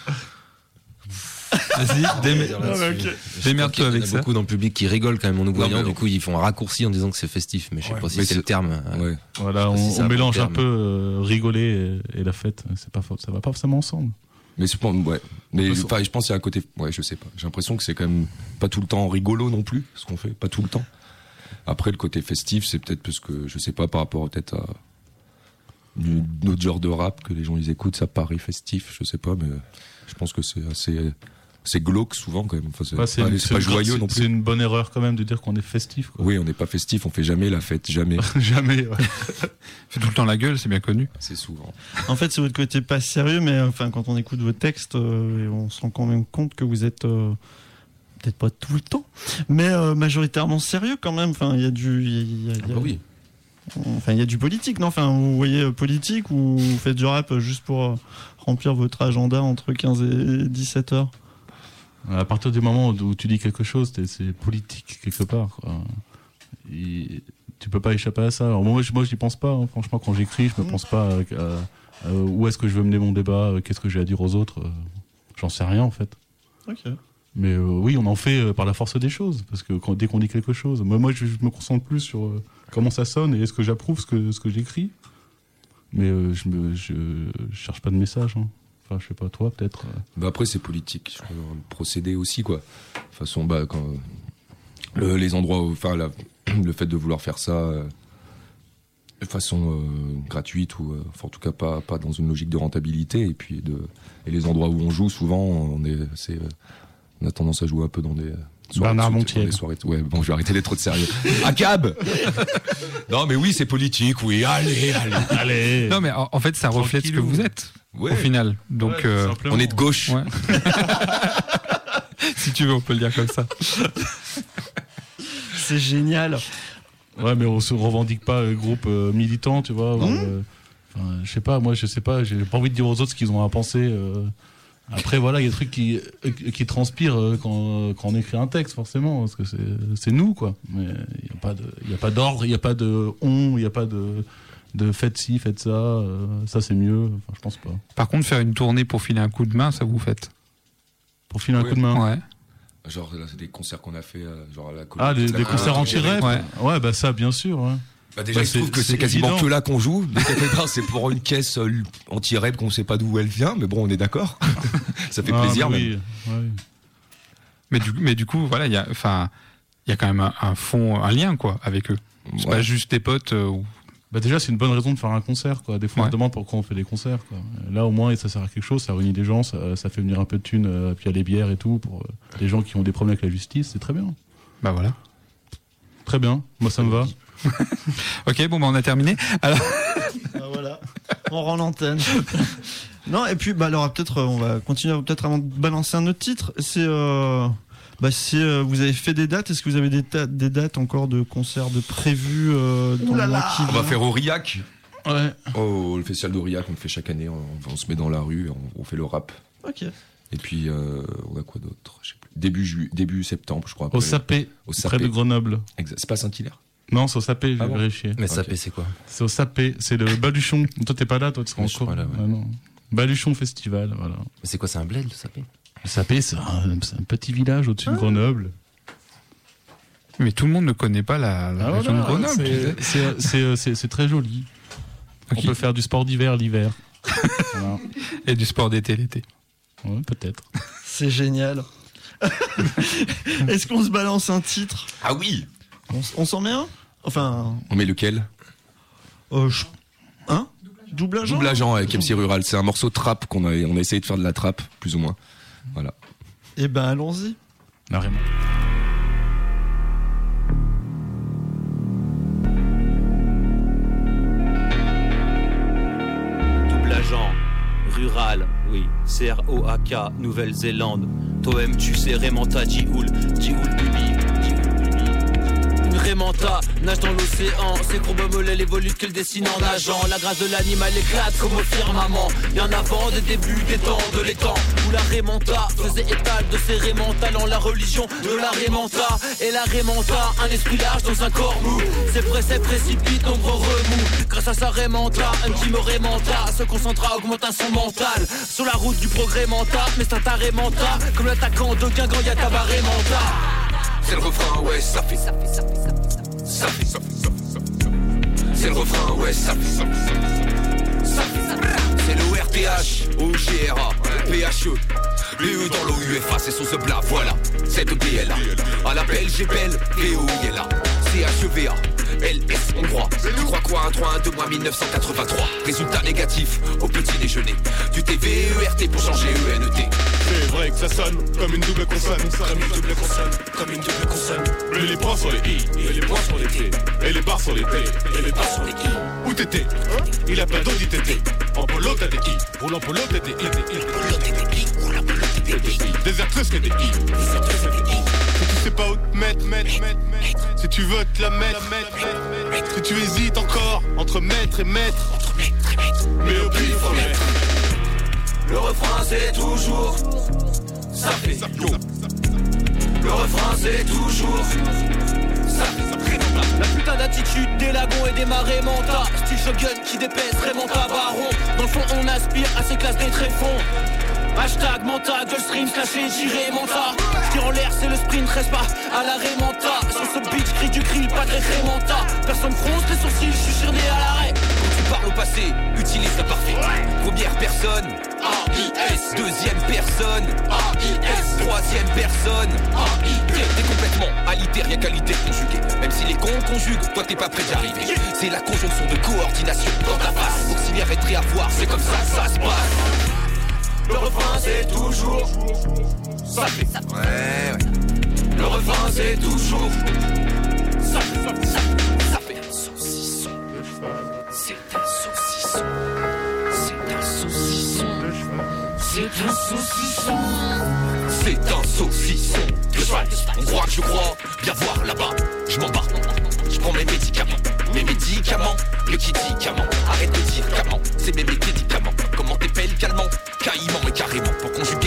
Speaker 1: Vas-y, démé-
Speaker 6: Ah, bah, ok.
Speaker 1: démerde-toi
Speaker 9: Il y
Speaker 1: avec
Speaker 9: en a
Speaker 1: ça.
Speaker 9: beaucoup dans le public qui rigolent quand même en nous
Speaker 7: Non,
Speaker 9: voyant.
Speaker 7: mais
Speaker 9: Du
Speaker 7: on-
Speaker 9: coup, ils font un raccourci en disant que c'est festif, mais je sais
Speaker 7: Ouais,
Speaker 9: pas si
Speaker 7: mais
Speaker 9: c'est
Speaker 7: c'est-
Speaker 9: le terme. euh,
Speaker 7: Ouais.
Speaker 8: Voilà, on,
Speaker 9: si c'est
Speaker 8: on
Speaker 9: un bon
Speaker 8: mélange un
Speaker 9: terme.
Speaker 8: peu euh, rigoler et, et la fête. C'est pas, fa- ça va pas forcément ensemble.
Speaker 7: Mais c'est pas, ouais. Mais
Speaker 8: Parce-
Speaker 7: enfin, je pense qu'il y a un côté, ouais, je sais pas. J'ai l'impression que c'est quand même pas tout le temps rigolo non plus, ce qu'on fait, pas tout le temps. Après, le côté festif, c'est peut-être parce que, je sais pas, par rapport peut-être à une autre genre de rap que les gens ils écoutent, ça paraît festif, je sais pas, mais je pense que c'est assez, c'est glauque souvent quand même. Enfin, c'est
Speaker 8: Ouais,
Speaker 7: pas,
Speaker 8: c'est
Speaker 7: c'est
Speaker 8: c'est
Speaker 7: pas
Speaker 8: une-
Speaker 7: joyeux
Speaker 8: c'est-
Speaker 7: non
Speaker 8: C'est
Speaker 7: plus.
Speaker 8: une bonne erreur quand même de dire qu'on est festif. Quoi.
Speaker 7: Oui, on n'est pas festif, on fait jamais la fête, jamais.
Speaker 8: Jamais. Ouais.
Speaker 1: Fait tout le temps la gueule, c'est bien connu.
Speaker 7: C'est souvent.
Speaker 6: En fait, c'est votre côté pas sérieux, mais euh, enfin, quand on écoute vos textes, euh, on se rend quand même compte que vous êtes euh, peut-être pas tout le temps, mais euh, majoritairement sérieux quand même. Enfin, il y a du, il y a- il y a- il y a-
Speaker 9: bah oui.
Speaker 6: enfin, il y a du politique, non? Enfin, vous voyez euh, politique ou vous faites du rap juste pour euh, remplir votre agenda entre quinze et dix-sept heures?
Speaker 8: À partir du moment où tu dis quelque chose, t'es- c'est politique quelque part. Quoi. Et tu peux pas échapper à ça. Alors moi, je, moi, j'y pense pas. Hein. Franchement, quand j'écris, je me pense pas à, à- à où est-ce que je veux mener mon débat, euh, qu'est-ce que j'ai à dire aux autres. euh, J'en sais rien en fait.
Speaker 6: Ok.
Speaker 8: Mais euh, oui, on en fait euh, par la force des choses, parce que quand, dès qu'on dit quelque chose, moi, moi je, je me concentre plus sur euh, comment ça sonne et est-ce que j'approuve ce que, ce que j'écris. Mais euh, je, me, je, je cherche pas de message. Hein. Enfin, je sais pas, toi peut-être. euh.
Speaker 7: Bah après c'est politique, je crois, le procédé aussi quoi. De toute façon bah quand le, les endroits, où- enfin la- le fait de vouloir faire ça euh, de façon euh, gratuite ou euh, enfin, en tout cas pas pas dans une logique de rentabilité et puis de et les endroits où on joue souvent on est c'est euh, on a tendance à jouer un peu dans des soirées,
Speaker 8: Bernard
Speaker 7: dans
Speaker 8: Montiel.
Speaker 7: des soirées, ouais bon je vais arrêter d'être trop de sérieux. À cab. Non mais oui c'est politique oui allez allez
Speaker 8: Allez.
Speaker 1: Non, mais en, en fait, ça reflète ce que vous êtes,
Speaker 7: ouais.
Speaker 1: au final. Donc,
Speaker 8: Ouais,
Speaker 1: euh,
Speaker 8: simplement.
Speaker 7: On est de gauche.
Speaker 1: ouais. Si tu veux, on peut le dire comme ça.
Speaker 6: C'est génial.
Speaker 8: Ouais, mais on se revendique pas euh, groupe euh, militant, tu vois. ou, euh, enfin, je sais pas, moi, je sais pas, j'ai pas envie de dire aux autres ce qu'ils ont à penser. euh, Après, voilà, il y a des trucs qui, qui transpirent quand, quand on écrit un texte, forcément, parce que c'est, c'est nous, quoi. Mais il n'y a pas de, il y a pas d'ordre, il n'y a pas de on, il n'y a pas de, de faites ci, faites ça, euh, ça c'est mieux. Enfin, je pense pas.
Speaker 1: Par contre, faire une tournée pour filer un coup de main, ça vous faites?
Speaker 8: Pour filer un
Speaker 7: Oui.
Speaker 8: coup de main?
Speaker 1: Ouais.
Speaker 7: Genre, là, c'est des concerts qu'on a fait, euh, genre à la
Speaker 8: Ah, des,
Speaker 7: la-
Speaker 8: des concerts
Speaker 7: Ah,
Speaker 8: anti-rap?
Speaker 1: Ouais.
Speaker 8: Ouais, bah ça, bien sûr, ouais.
Speaker 7: Bah déjà,
Speaker 8: Bah,
Speaker 7: il se trouve
Speaker 8: c'est-
Speaker 7: que c'est,
Speaker 8: c'est
Speaker 7: quasiment
Speaker 8: évident.
Speaker 7: que là qu'on joue. Dès quelque part, c'est pour une caisse euh, anti-rap qu'on sait pas d'où elle vient, mais bon, on est d'accord. Ça fait
Speaker 8: Ah,
Speaker 7: plaisir,
Speaker 8: mais
Speaker 7: même.
Speaker 8: oui, ouais.
Speaker 1: Mais du, mais du coup, voilà, il y a, enfin, il y a quand même un, un fond, un lien, quoi, avec eux. C'est
Speaker 7: Ouais.
Speaker 1: pas juste tes potes. euh, ou...
Speaker 8: Bah déjà, c'est une bonne raison de faire un concert, quoi. Des fois, on
Speaker 1: Ouais.
Speaker 8: se demande pourquoi on fait des concerts, quoi. Là, au moins, ça sert à quelque chose, ça réunit des gens, ça, ça fait venir un peu de thunes, euh, puis il y a les bières et tout, pour euh, les gens qui ont des problèmes avec la justice, c'est très bien.
Speaker 1: Bah voilà.
Speaker 8: Très bien, moi ça me va.
Speaker 1: Ok, bon, bah on a terminé. Alors,
Speaker 6: Ah, voilà, on rend l'antenne. Non, et puis, bah, alors, peut-être, euh, on va continuer peut-être avant de balancer un autre titre. C'est, euh, bah, c'est, euh, vous avez fait des dates. Est-ce que vous avez des, ta- des dates encore de concerts de prévus euh, dans le mois qui
Speaker 7: On va
Speaker 6: vient
Speaker 7: faire Aurillac.
Speaker 8: Ouais.
Speaker 7: Oh, le festival d'Aurillac, on le fait chaque année. On, on se met dans la rue, on, on fait le rap.
Speaker 6: Ok.
Speaker 7: Et puis, euh, on a quoi d'autre? Je sais plus. Début, ju- début septembre, je crois.
Speaker 8: Au Sapé,
Speaker 7: Au
Speaker 8: près
Speaker 7: Sapé.
Speaker 8: de Grenoble.
Speaker 7: Exact. C'est pas Saint-Hilaire?
Speaker 8: Non, c'est au Sapé, j'ai
Speaker 7: Ah bon
Speaker 8: vérifié.
Speaker 9: Mais ça
Speaker 7: Ok.
Speaker 9: paie, c'est quoi?
Speaker 8: C'est au Sapé, c'est le Baluchon. Toi, t'es pas là, toi, tu seras
Speaker 9: Mais
Speaker 8: en
Speaker 9: je suis
Speaker 8: cours.
Speaker 9: pas là, ouais.
Speaker 8: Ah, non. Baluchon Festival, voilà.
Speaker 9: Mais c'est quoi, c'est un bled, le sapé?
Speaker 8: Le Sapé, c'est un, c'est un petit village au-dessus de Grenoble.
Speaker 1: mais tout le monde ne connaît pas la, la
Speaker 8: Ah,
Speaker 1: région
Speaker 8: voilà,
Speaker 1: de Grenoble. tu sais.
Speaker 8: c'est- c'est- c'est- C'est c'est très joli.
Speaker 1: Ok.
Speaker 8: On peut faire du sport d'hiver l'hiver. Voilà.
Speaker 1: Et du sport d'été l'été.
Speaker 8: Ouais, peut-être.
Speaker 6: C'est génial. Est-ce qu'on se balance un titre?
Speaker 7: Ah oui!
Speaker 6: On, s- on s'en met un? Enfin,
Speaker 7: On met lequel?
Speaker 6: euh, je- hein? Double agent?
Speaker 7: Double agent avec M C Rural. C'est un morceau de trap qu'on a, on a essayé de faire de la trap, plus ou moins. Voilà.
Speaker 6: Eh ben, allons-y.
Speaker 8: Là, vraiment.
Speaker 10: Double agent, rural, oui, C R O A K, Nouvelle-Zélande. Toem, tu sais, Raymanta, Dioul, Dioul Bibi, Dioul Bibi. Une Raymanta nage dans l'océan, ses courbes mollets évoluent qu'elle dessine en nageant. La grâce de l'animal éclate comme au firmament. Bien avant des débuts des temps de l'étang où la Raymanta faisait étal de ses Raymans talents, la religion de la Raymanta. Et la Raymanta, un esprit large dans un corps mou. Ses préceptes précipitent, nombreux remous. Grâce à sa Raymanta, un petit Raymanta se concentra, augmenta son mental. Sur la route du progrès mental, mais c'est un taré mental. Comme l'attaquant de Guingamp, y'a ta Raymanta.
Speaker 4: C'est le refrain, ouais, ça fait, ça fait, ça fait, ça fait, ça fait, ça fait, ça fait, ça fait. C'est le refrain, ouais, ça fait, ça fait, ça fait, ça fait, ça fait. C'est le R T H, O G R A, P H E, B E dans l'O U F A, c'est sous ce plat, voilà, cette B L A. À l'appel, j'ai belle, V O I L A, C H E V A. L S, on croit. Tu crois quoi? Un trois, un deux, moins mille neuf cent quatre-vingt-trois. Résultat négatif au petit déjeuner. Du T V E R T pour changer E N E T.
Speaker 3: C'est vrai que ça sonne comme une double consonne. Comme une double consonne, comme une double consonne. Mais les points sur les I, et les points sur les T. Et les barres sur les P, et les barres sur les I. Où t'étais? Il a pas d'autre d'I T T. En polo t'as des I, roulant polo t'as des I, des I. Polo t'as des I, roulant polo t'as des I. Désertreuse t'as des I, désertreuse t'as des I. Si tu sais pas où te mettre, mettre, mettre, mettre. Si tu veux te la mettre, mettre, mettre. Si tu hésites encore entre maître et maître, entre maître et maître. Mais au pire faut mettre.
Speaker 10: Le refrain c'est toujours ça fait yo. Le refrain c'est toujours ça fait ça fait. La putain d'attitude des lagons et des marées menta. Style shogun qui dépaisse Raymond Baron. Dans le fond on aspire à ces classes des tréfonds. Hashtag Manta, Gulfstream, slash Jiré Manta. J'tire en l'air, c'est le sprint, reste pas à la Raymanta. Sur ce beat, j'cris du grill, pas de Raymanta. Personne fronce les sourcils, j'suis cerné à l'arrêt.
Speaker 4: Quand tu parles au passé, utilise l'imparfait. Première personne, A I S. Deuxième personne, A I S. Troisième personne, A I T. T'es complètement aliter, rien qu'à l'iter conjuguée. Même si les cons conjuguent, toi t'es pas prêt d'y arriver. C'est la conjonction de coordination dans ta face. Auxiliaire et trait à voir, c'est comme ça que ça se passe.
Speaker 10: Le refrain c'est toujours ça fait ça.
Speaker 4: Ouais, ouais.
Speaker 10: Le refrain c'est toujours ça fait ça fait ça fait.
Speaker 4: Ça fait un saucisson. C'est un saucisson. C'est un saucisson.
Speaker 10: C'est un saucisson.
Speaker 4: C'est un saucisson. De cheval. On croit que je crois bien voir là-bas. Je m'en bats. Je prends mes médicaments. Mes médicaments. Le qui dit camant. Arrête de dire camant. C'est mes médicaments. Comment t'épelles calmant? Caïman et carrément. Pour conjuguer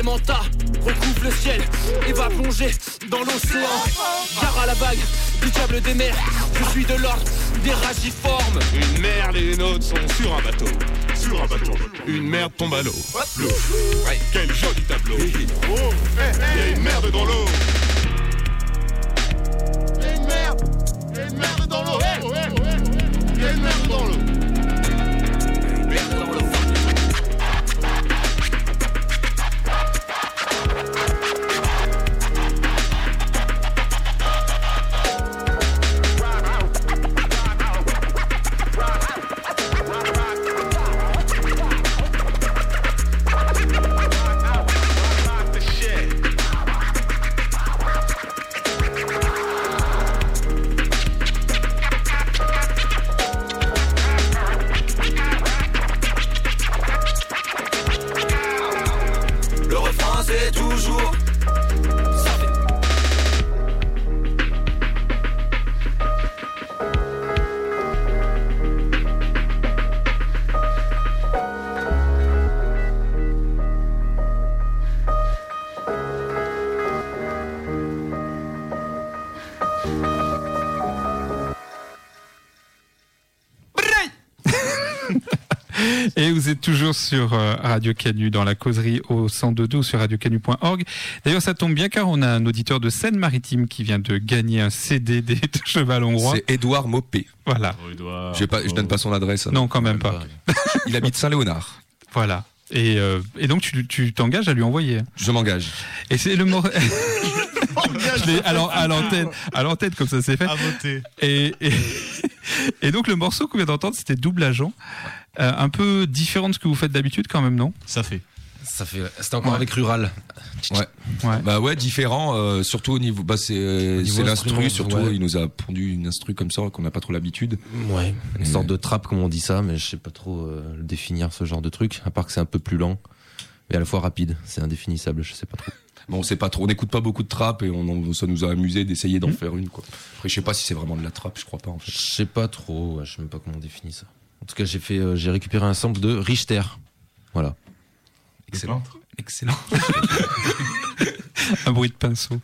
Speaker 10: manta recouvre le ciel et va plonger dans l'océan. Car à la vague du diable des mers, je suis de l'ordre des ragiformes.
Speaker 3: Une mer, les nôtres sont sur un bateau. Sur un bateau. Une merde tombe à l'eau. L'eau. Ouais, quel joli tableau. Oh, il y a une merde dans l'eau. Il y a une merde. Il y a une merde dans l'eau. Il y a une merde dans l'eau. Une merde dans l'eau.
Speaker 1: Et vous êtes toujours sur euh, Radio Canu dans la causerie au cent deux ou sur radio canu point org. D'ailleurs, ça tombe bien car on a un auditeur de Seine-Maritime qui vient de gagner un C D des de Cheval Hongrois.
Speaker 7: C'est Édouard Mopé.
Speaker 1: Voilà.
Speaker 8: Oh, Edouard,
Speaker 7: je, pas, je donne pas son adresse.
Speaker 1: Non, quand même pas.
Speaker 7: Il habite Saint-Léonard.
Speaker 1: Voilà. Et, euh, et donc tu, tu t'engages à lui envoyer.
Speaker 7: Je m'engage.
Speaker 1: Et c'est le mot. Je l'ai à, l'an- à l'antenne, à l'antenne comme ça c'est fait.
Speaker 8: À voter.
Speaker 1: Et, et, et donc le morceau qu'on vient d'entendre, c'était Double Agent, euh, un peu différent de ce que vous faites d'habitude quand même, non ?
Speaker 8: Ça fait.
Speaker 9: Ça fait. C'était encore
Speaker 1: Ouais.
Speaker 9: avec Rural.
Speaker 7: Ouais.
Speaker 1: Ouais.
Speaker 7: Bah ouais, différent. Euh, surtout au niveau, bah c'est, euh,
Speaker 9: Au niveau
Speaker 7: c'est l'instru.
Speaker 9: instrument,
Speaker 7: Surtout,
Speaker 9: ouais.
Speaker 7: il nous a pondu une instru comme ça qu'on n'a pas trop l'habitude.
Speaker 9: Ouais. Une
Speaker 7: Et-
Speaker 9: sorte de trap, comme on dit ça, mais je sais pas trop euh, le définir ce genre de truc. À part que c'est un peu plus lent, mais à la fois rapide. C'est indéfinissable. Je sais pas trop.
Speaker 7: Bon, on sait pas trop. On n'écoute pas beaucoup de trap et on, on- ça nous a amusé d'essayer d'en
Speaker 1: Mmh.
Speaker 7: faire une, quoi. Après, je sais pas si c'est vraiment de la trap. Je crois pas en fait.
Speaker 9: Je sais pas trop. Ouais, je sais même pas comment on définit ça. En tout cas, j'ai fait, euh, j'ai récupéré un sample de Richter. Voilà.
Speaker 7: Excellent. Excellent.
Speaker 1: Un bruit de pinceau.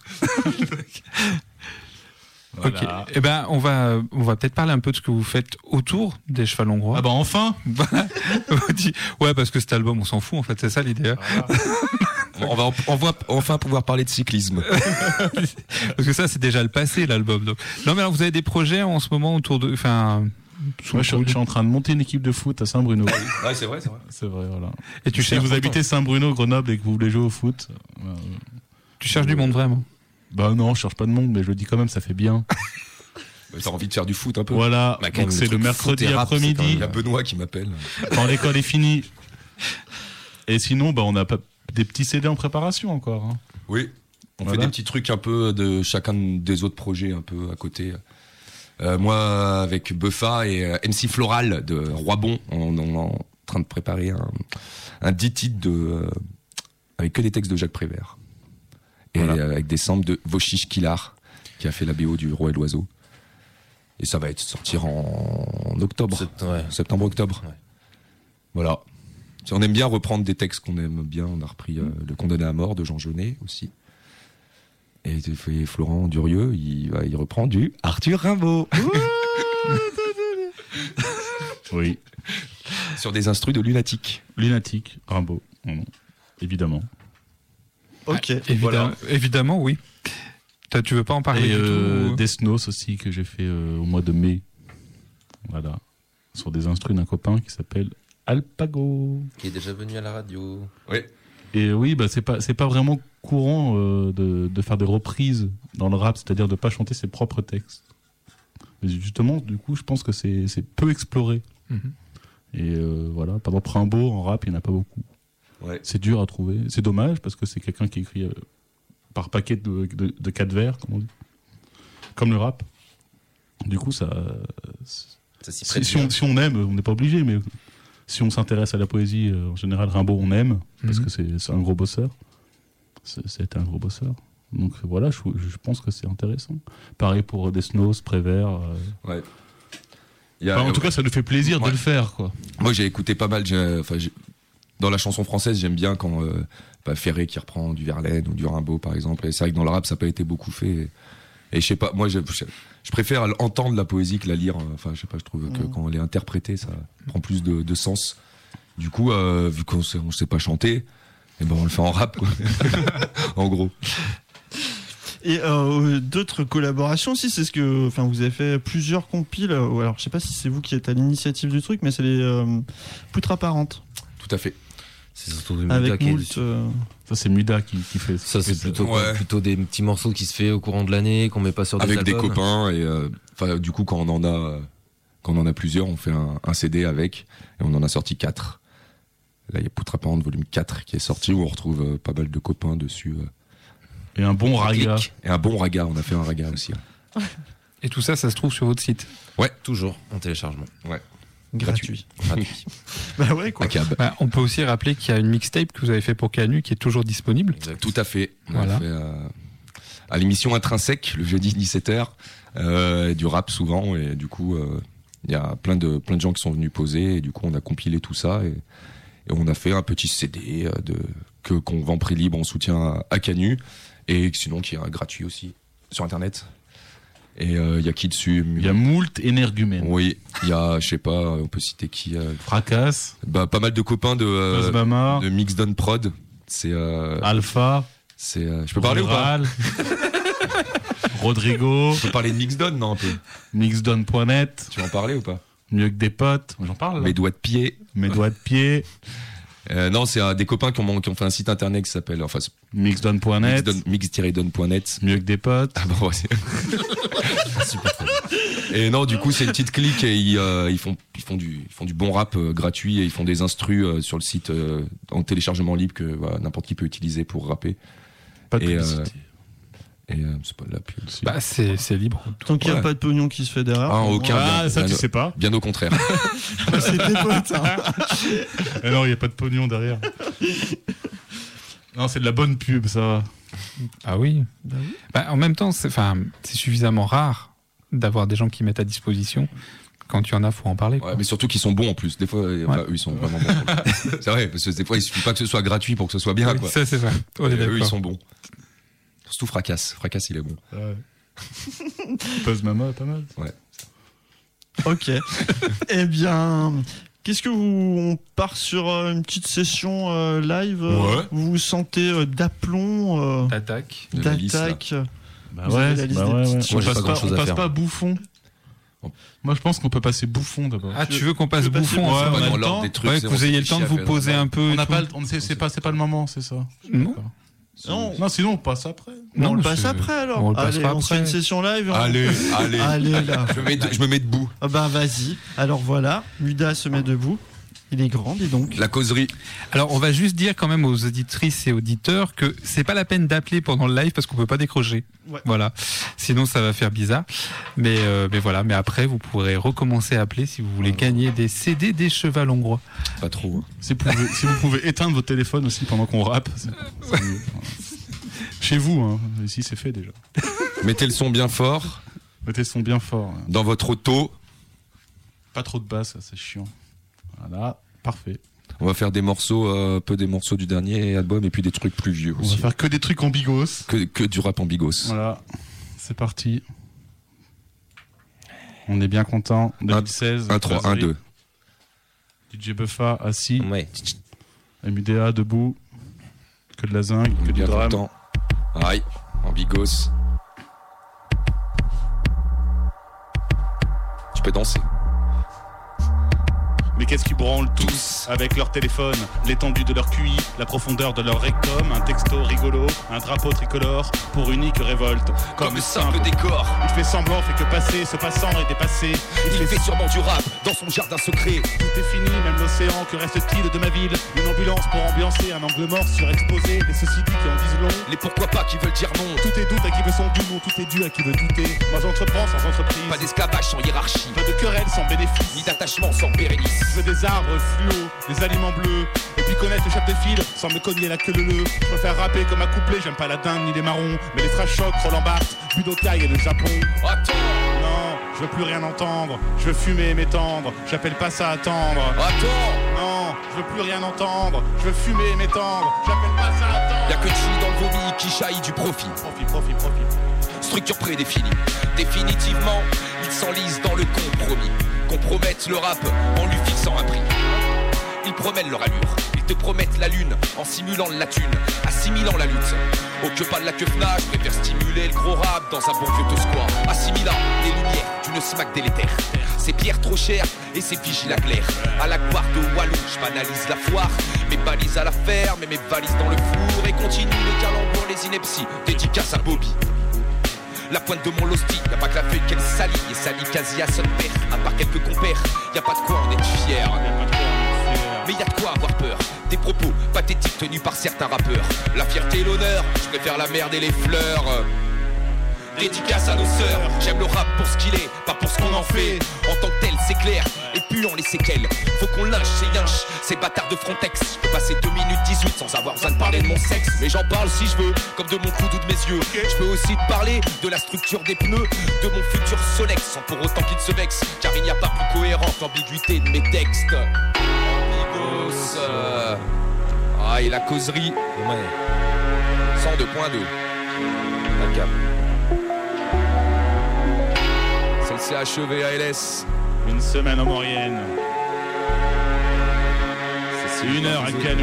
Speaker 8: Voilà.
Speaker 1: Ok. Eh ben, on va, on va peut-être parler un peu de ce que vous faites autour des Cheval Hongrois.
Speaker 8: Ah bah enfin.
Speaker 1: Ouais, parce que cet album, on s'en fout en fait, c'est ça l'idée.
Speaker 7: On va, on va enfin pouvoir parler de cyclisme.
Speaker 1: Parce que ça, c'est déjà le passé, l'album. Donc. Non, mais alors, vous avez des projets en ce moment autour de, enfin, sous
Speaker 8: Moi,
Speaker 1: le
Speaker 8: je, suis-
Speaker 1: coude.
Speaker 8: je suis en train de monter une équipe de foot à Saint-Bruno.
Speaker 7: Ouais, c'est vrai, c'est vrai.
Speaker 8: C'est vrai, voilà.
Speaker 1: Et tu
Speaker 8: Si
Speaker 1: cherches,
Speaker 8: vous habitez Saint-Bruno, Grenoble et que vous voulez jouer au foot, euh,
Speaker 1: tu cherches du monde vraiment.
Speaker 8: bah non, je cherche pas de monde, mais je le dis quand même, ça fait bien.
Speaker 7: Bah, T'as envie de faire du foot un peu.
Speaker 8: Voilà,
Speaker 9: Bah, quand
Speaker 8: donc
Speaker 9: même,
Speaker 8: c'est
Speaker 9: le
Speaker 8: le
Speaker 9: truc
Speaker 8: mercredi
Speaker 9: foot et rap, c'est quand
Speaker 8: après-midi,
Speaker 7: Il
Speaker 9: même-
Speaker 7: y a Benoît qui m'appelle.
Speaker 8: quand l'école est finie. Et sinon, bah, on a pas des petits C D en préparation encore. Hein.
Speaker 7: Oui. On
Speaker 8: Voilà.
Speaker 7: fait des petits trucs un peu de chacun des autres projets un peu à côté. Euh, moi, avec Buffa et euh, M C Floral de Roibon, on, on est en train de préparer un, un dix titres de, euh, avec que des textes de Jacques Prévert. Et
Speaker 8: Voilà.
Speaker 7: euh, avec des samples de Voschish Killar, qui a fait la B O du Roi et l'Oiseau. Et ça va être sortir en, en octobre.
Speaker 9: C'est- ouais.
Speaker 7: Septembre-octobre.
Speaker 9: Ouais.
Speaker 7: Voilà. Si on aime bien reprendre des textes qu'on aime bien, on a repris euh, Le Condamné à mort de Jean Genet aussi. Et, et Florent Durieux, il, va- il reprend du Arthur Rimbaud.
Speaker 8: Oui.
Speaker 7: Sur des instrus de lunatique.
Speaker 8: Lunatique, Rimbaud, non, non, évidemment.
Speaker 6: Ok.
Speaker 1: Évidemment,
Speaker 6: Voilà.
Speaker 1: évidemment, oui. Toi, tu veux pas en parler
Speaker 8: Et
Speaker 1: du
Speaker 8: euh,
Speaker 1: tout
Speaker 8: Desnos aussi, que j'ai fait euh, au mois de mai. Voilà. Sur des instrus d'un copain qui s'appelle Alpago.
Speaker 9: Qui est déjà venu à la radio.
Speaker 7: Oui.
Speaker 8: Et oui, bah, c'est pas, c'est pas vraiment courant euh, de, de faire des reprises dans le rap, c'est-à-dire de pas chanter ses propres textes. Mais justement, du coup, je pense que c'est, c'est peu exploré.
Speaker 1: Mhm.
Speaker 8: Et euh, voilà, par exemple, Rimbaud en rap, il n'y en a pas beaucoup.
Speaker 7: Ouais.
Speaker 8: C'est dur à trouver. C'est dommage parce que c'est quelqu'un qui écrit euh, par paquet de, de, de quatre vers, comme on dit. Comme le rap. Du coup, ça.
Speaker 9: Ça s'y
Speaker 8: Si,
Speaker 9: prête
Speaker 8: si on,
Speaker 9: bien.
Speaker 8: si on aime, on n'est pas obligé, mais si on s'intéresse à la poésie, euh, en général, Rimbaud, on aime, parce
Speaker 1: Mhm.
Speaker 8: que c'est, c'est un gros bosseur. C'est, c'était un gros bosseur. Donc voilà, je, je pense que c'est intéressant. Pareil pour Desnos, Prévert. euh.
Speaker 7: Ouais. Il y a-
Speaker 8: Enfin, en tout cas, ça nous fait plaisir
Speaker 7: Ouais.
Speaker 8: de le faire, quoi.
Speaker 7: Moi, j'ai écouté pas mal. j'ai- Enfin, j'ai- dans la chanson française, j'aime bien quand, euh, bah, Ferré qui reprend du Verlaine ou du Rimbaud par exemple. Et c'est vrai que dans le rap ça n'a pas été beaucoup fait. Et, et je sais pas, moi je, je, je préfère entendre la poésie que la lire. Enfin je sais pas, je trouve que mmh. quand elle est interprétée ça prend plus de, de sens. Du coup, euh, vu qu'on sait, on sait pas chanter, et ben on le fait en rap quoi. En gros.
Speaker 6: Et euh, d'autres collaborations aussi, c'est ce que, enfin, vous avez fait plusieurs compiles. Ou alors, je sais pas si c'est vous qui êtes à l'initiative du truc, mais c'est les euh, Poutres Apparentes.
Speaker 7: Tout à fait.
Speaker 9: C'est surtout Muda
Speaker 6: avec
Speaker 9: qui
Speaker 6: Moult, euh...
Speaker 8: Ça c'est Muda qui, qui fait.
Speaker 9: Ça c'est plutôt
Speaker 7: ouais.
Speaker 9: quoi, plutôt des petits morceaux qui se fait au courant de l'année, qu'on met pas sur des
Speaker 7: avec
Speaker 9: albums.
Speaker 7: des copains et enfin euh, du coup quand on en a, quand on en a plusieurs, on fait un, un C D avec et on en a sorti quatre. Là il y a Poutres Apparentes volume quatre qui est sorti où on retrouve euh, pas mal de copains dessus. Euh.
Speaker 8: Et un bon raga.
Speaker 7: Et un bon raga, on a fait un raga aussi. Ouais.
Speaker 1: Et tout ça, ça se trouve sur votre site.
Speaker 7: Ouais,
Speaker 9: toujours en téléchargement.
Speaker 7: Ouais.
Speaker 6: Gratuit.
Speaker 9: Gratuit.
Speaker 6: Bah ouais quoi.
Speaker 1: Bah, on peut aussi rappeler qu'il y a une mixtape que vous avez fait pour Canu qui est toujours disponible.
Speaker 7: Exact. Tout à fait. On
Speaker 1: voilà.
Speaker 7: a fait euh, à l'émission Intrinsèque le jeudi dix-sept heures, euh, du rap souvent et du coup il euh, y a plein de plein de gens qui sont venus poser et du coup on a compilé tout ça et, et on a fait un petit C D de que qu'on vend prix libre en soutien à, à Canu. Et sinon, qui est gratuit aussi sur internet. Et il euh, y a qui dessus?
Speaker 8: Il y a Moult Énergumène.
Speaker 7: Oui, il y a, je sais pas, on peut citer qui euh...
Speaker 8: Fracasse.
Speaker 7: Bah, pas mal de copains de, euh, de Mixdown Prod. C'est. Euh...
Speaker 8: Alpha.
Speaker 7: C'est. Euh... Je peux parler ou pas?
Speaker 8: Rodrigo.
Speaker 7: Je peux parler de Mixdown, non, un peu?
Speaker 8: Mixdown point net.
Speaker 7: Tu veux en parler ou pas?
Speaker 8: Mieux que des potes. J'en parle là.
Speaker 7: Mes doigts de pied.
Speaker 8: Mes doigts de pied.
Speaker 7: Euh, non, c'est euh, des copains qui ont, qui ont fait un site internet qui s'appelle enfin,
Speaker 8: mixdown point net.
Speaker 7: mix-down point net.
Speaker 8: Mieux que des potes.
Speaker 7: Ah bon, ouais, super. Et non, du coup, c'est une petite clique et ils, euh, ils font, ils font du, ils font du bon rap euh, gratuit et ils font des instrus euh, sur le site euh, en téléchargement libre que voilà, n'importe qui peut utiliser pour rapper.
Speaker 8: Pas de
Speaker 7: et,
Speaker 8: publicité.
Speaker 7: Euh, et euh, c'est pas de la pub.
Speaker 1: Bah, c'est, c'est libre.
Speaker 6: Tant qu'il n'y a
Speaker 7: ouais.
Speaker 6: pas de pognon qui se fait derrière.
Speaker 7: Ah, aucun.
Speaker 8: Ah,
Speaker 7: bien,
Speaker 8: ça
Speaker 7: bien,
Speaker 8: tu sais pas.
Speaker 7: Bien au contraire.
Speaker 6: C'est des potes. Hein.
Speaker 8: Et non, il n'y a pas de pognon derrière. Non, c'est de la bonne pub, ça va.
Speaker 1: Ah oui. Bah, oui. Bah, en même temps, c'est, c'est suffisamment rare d'avoir des gens qui mettent à disposition. Quand il y en a, faut en parler. Quoi.
Speaker 7: Ouais, mais surtout qu'ils sont bons en plus. Des fois, ouais. enfin, eux, ils sont vraiment bons. C'est vrai, parce que des fois, il suffit pas que ce soit gratuit pour que ce soit bien.
Speaker 1: Oui,
Speaker 7: quoi.
Speaker 1: Ça, c'est ça.
Speaker 7: Oh, eux, ils sont bons. Surtout Fracasse. Fracasse, il est bon.
Speaker 8: Ouais. Pose Mama, pas mal.
Speaker 7: Ouais.
Speaker 6: Ok. Eh bien, qu'est-ce que vous... On part sur euh, une petite session euh, live. Euh,
Speaker 7: ouais.
Speaker 6: Vous vous sentez euh, d'aplomb euh,
Speaker 1: D'attaque.
Speaker 6: D'attaque.
Speaker 8: Bah ouais, bah ouais, ouais.
Speaker 9: Moi,
Speaker 8: On
Speaker 9: j'ai
Speaker 8: passe
Speaker 9: pas
Speaker 8: pas,
Speaker 9: grand-chose
Speaker 8: on
Speaker 9: à
Speaker 8: passe
Speaker 9: faire.
Speaker 8: pas bouffon. Moi, je pense qu'on peut passer bouffon d'abord.
Speaker 1: Ah, tu veux qu'on passe
Speaker 6: tu veux
Speaker 1: bouffon
Speaker 6: passer-
Speaker 1: hein,
Speaker 8: Ouais,
Speaker 7: Pas
Speaker 8: on a
Speaker 7: dans
Speaker 8: le
Speaker 7: l'ordre
Speaker 8: temps.
Speaker 7: des trucs.
Speaker 1: ouais,
Speaker 7: c'est
Speaker 1: que vous
Speaker 7: bon,
Speaker 1: ayez
Speaker 7: c'est
Speaker 1: le temps de
Speaker 7: cliché à
Speaker 1: vous
Speaker 7: faire.
Speaker 1: poser un peu.
Speaker 8: On
Speaker 1: et
Speaker 8: n'a
Speaker 1: tout.
Speaker 8: pas, le- on sait, c'est pas, c'est pas le moment, c'est ça.
Speaker 1: Non.
Speaker 8: D'accord.
Speaker 6: Non.
Speaker 8: Non, sinon on passe après.
Speaker 6: Non, on le
Speaker 1: mais
Speaker 6: passe
Speaker 1: c'est-
Speaker 6: après alors.
Speaker 1: on le
Speaker 6: Allez,
Speaker 1: passera
Speaker 6: on se fait une
Speaker 1: après.
Speaker 6: session live. hein.
Speaker 7: Allez, allez.
Speaker 6: Allez là.
Speaker 7: Je me mets, de- je me mets debout.
Speaker 6: Ah bah vas-y. Alors voilà, Muda se met debout. Il est grand, dis donc.
Speaker 7: La causerie.
Speaker 1: Alors, on va juste dire quand même aux auditrices et auditeurs que c'est pas la peine d'appeler pendant le live parce qu'on peut pas décrocher.
Speaker 6: Ouais.
Speaker 1: Voilà. Sinon, ça va faire bizarre. Mais, euh, mais voilà. Mais après, vous pourrez recommencer à appeler si vous voulez gagner des C D des Cheval hongrois.
Speaker 7: Pas trop.
Speaker 8: Si vous pouvez, si vous pouvez éteindre votre téléphone aussi pendant qu'on rappe. c'est- c'est mieux. Chez vous, hein. Ici c'est fait déjà.
Speaker 7: Mettez le son bien fort
Speaker 8: Mettez le son bien fort. hein.
Speaker 7: dans votre auto.
Speaker 8: Pas trop de basse, ça, c'est chiant. Voilà, parfait.
Speaker 7: On va faire des morceaux, euh, un peu des morceaux du dernier album et puis des trucs plus vieux
Speaker 8: On va
Speaker 7: aussi.
Speaker 8: faire que des trucs en bigos.
Speaker 7: Que, que du rap en bigos.
Speaker 8: Voilà, c'est parti. On est bien content. deux mille seize.
Speaker 7: un trois, un deux.
Speaker 8: D J Buffa assis.
Speaker 9: Ouais.
Speaker 8: M U D A debout. Que de la zingue, que du
Speaker 7: Bien
Speaker 8: drame.
Speaker 7: content. Aïe, en bigos. Tu peux danser.
Speaker 11: Mais qu'est-ce qui branle tous avec leur téléphone, l'étendue de leur Q I, la profondeur de leur rectum, un texto rigolo, un drapeau tricolore pour unique révolte.
Speaker 4: Comme le simple décor.
Speaker 11: Il fait semblant, fait que passer, ce passant est dépassé.
Speaker 4: Il fait sûrement du rap dans son jardin secret.
Speaker 11: Tout est fini, même l'océan, que reste-t-il de ma ville? Une ambulance pour ambiancer un angle mort surexposé. Et ceci dit qui en disent long.
Speaker 4: Les pourquoi pas qui veulent dire non.
Speaker 11: Tout est doute à qui veut son doux, non, tout est dû à qui veut douter. Moi j'entreprends sans entreprise.
Speaker 4: Pas d'esclavage sans hiérarchie.
Speaker 11: Pas de querelle sans bénéfice.
Speaker 4: Ni d'attachement sans bérénice.
Speaker 11: Je veux des arbres fluo, des aliments bleus, et puis connaître le chef de file sans me cogner la queue leu. Je préfère rapper comme un couplet, j'aime pas la dinde ni les marrons, mais les trash chocs, Roland Barthes, Budokai et le Japon.
Speaker 4: Attends,
Speaker 11: Non, je veux plus rien entendre, je veux fumer et m'étendre, j'appelle pas ça attendre.
Speaker 4: attends,
Speaker 11: Non, je veux plus rien entendre, je veux fumer et m'étendre, j'appelle pas ça attendre.
Speaker 4: Y'a que chi dans le vomi qui jaillit du profit.
Speaker 11: Profit, profit, profit.
Speaker 4: Structure prédéfinie. Définitivement, ils s'enlisent dans le compromis. Compromettent le rap en lui fixant un prix. Ils promènent leur allure, ils te promettent la lune en simulant la thune, assimilant la lutte. Oh que pas de la keufna, je préfère stimuler le gros rap dans un bon vieux Tosquois. Assimilant les lumières d'une smack délétère. Ces pierres trop chères et ces vigiles à glaire. À la gloire de Walou, je banalise la foire. Mes balises à la ferme et mes valises dans le four. Et continue les calembours, les inepties, dédicace à Bobby. La pointe de mon losti, y'a pas que la feuille qu'elle salit. Et salit quasi à son père, à part quelques compères. Y'a pas de quoi en être fier. Mais y'a de quoi avoir peur. Des propos pathétiques tenus par certains rappeurs. La fierté et l'honneur, je préfère la merde et les fleurs. Dédicace à nos sœurs, j'aime le rap pour ce qu'il est, pas pour ce qu'on en fait. En tant que tel, c'est clair, et puant les séquelles. Faut qu'on lynche ces yinches, ces bâtards de Frontex. Je peux passer deux minutes dix-huit sans avoir besoin de parler de mon sexe. Mais j'en parle si je veux, comme de mon coude ou de mes yeux. Je peux aussi te parler de la structure des pneus, de mon futur Solex, sans pour autant qu'il se vexe. Car il n'y a pas plus cohérent qu'ambiguïté de mes textes. Amigos. Euh... Ah, et la causerie. Ouais. cent deux point deux. La cap. C'est achevé à L S.
Speaker 11: Une semaine en Maurienne. C'est une heure à Canu.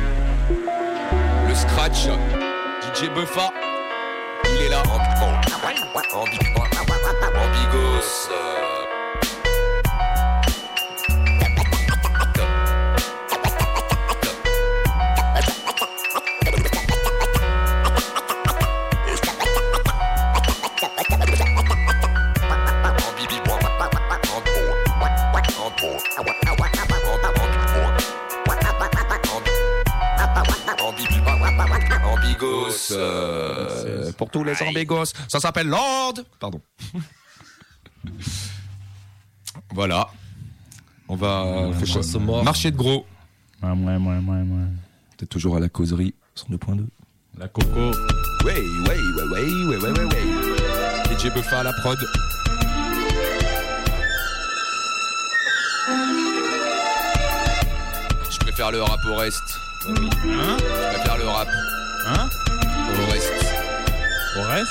Speaker 4: Le scratch. D J Buffa. Il est là. En, en, en, en bigos. Euh, pour tous les ambigos, ça s'appelle Lord. Pardon. Voilà. On va
Speaker 9: ouais,
Speaker 4: faire quoi, marché de gros.
Speaker 8: Ouais, ouais, ouais, ouais, ouais.
Speaker 4: T'es toujours à la causerie cent deux point deux.
Speaker 8: La coco.
Speaker 4: Ouais, ouais, ouais, ouais, ouais, ouais, ouais, ouais. D J Buffa à la prod. Je préfère le rap au reste. Oui.
Speaker 11: Hein?
Speaker 4: Je préfère le rap.
Speaker 11: Hein?
Speaker 4: Au reste.
Speaker 11: Au reste?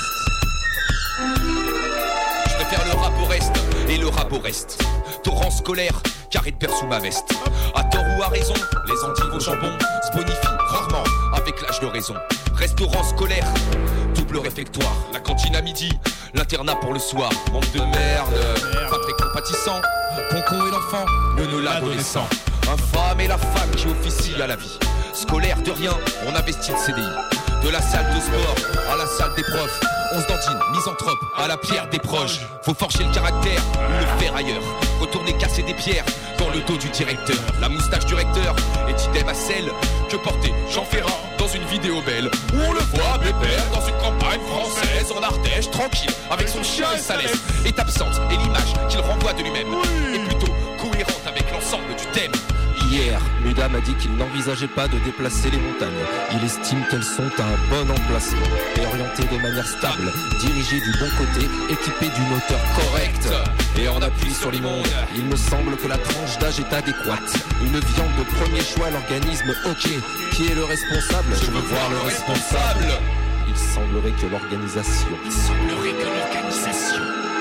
Speaker 4: Je préfère le rap au reste et le rap au reste. Torrent scolaire, carré de perce sous ma veste. À tort ou à raison, les endives au jambon se bonifient rarement avec l'âge de raison. Restaurant scolaire, double réfectoire, la cantine à midi, l'internat pour le soir. Monde de merde, pas très compatissant. Concon et l'enfant, le l'adolescent. Infâme et la femme qui officie à la vie. Scolaire de rien, on investit le C D I. De la salle de sport à la salle des profs. On se dandine, misanthrope, à la pierre des proches. Faut forger le caractère ou le faire ailleurs. Retourner casser des pierres dans le dos du directeur. La moustache du recteur est idem à celle que portait Jean Ferrat dans une vidéo belle. Où on le voit pépère dans une campagne française en Ardèche, tranquille, avec son chien et sa laisse. Est absente et l'image qu'il renvoie de lui-même est plutôt cohérente avec l'ensemble du thème.
Speaker 9: Hier, Muda m'a dit qu'il n'envisageait pas de déplacer les montagnes. Il estime qu'elles sont à un bon emplacement et orientées de manière stable, dirigées du bon côté, équipées d'une hauteur correcte et en appui sur l'immonde. Il me semble que la tranche d'âge est adéquate. Une viande de premier choix, l'organisme ok. Qui est le responsable?
Speaker 4: Je veux voir le responsable.
Speaker 9: Il semblerait que l'organisation.
Speaker 4: Il semblerait que l'organisation.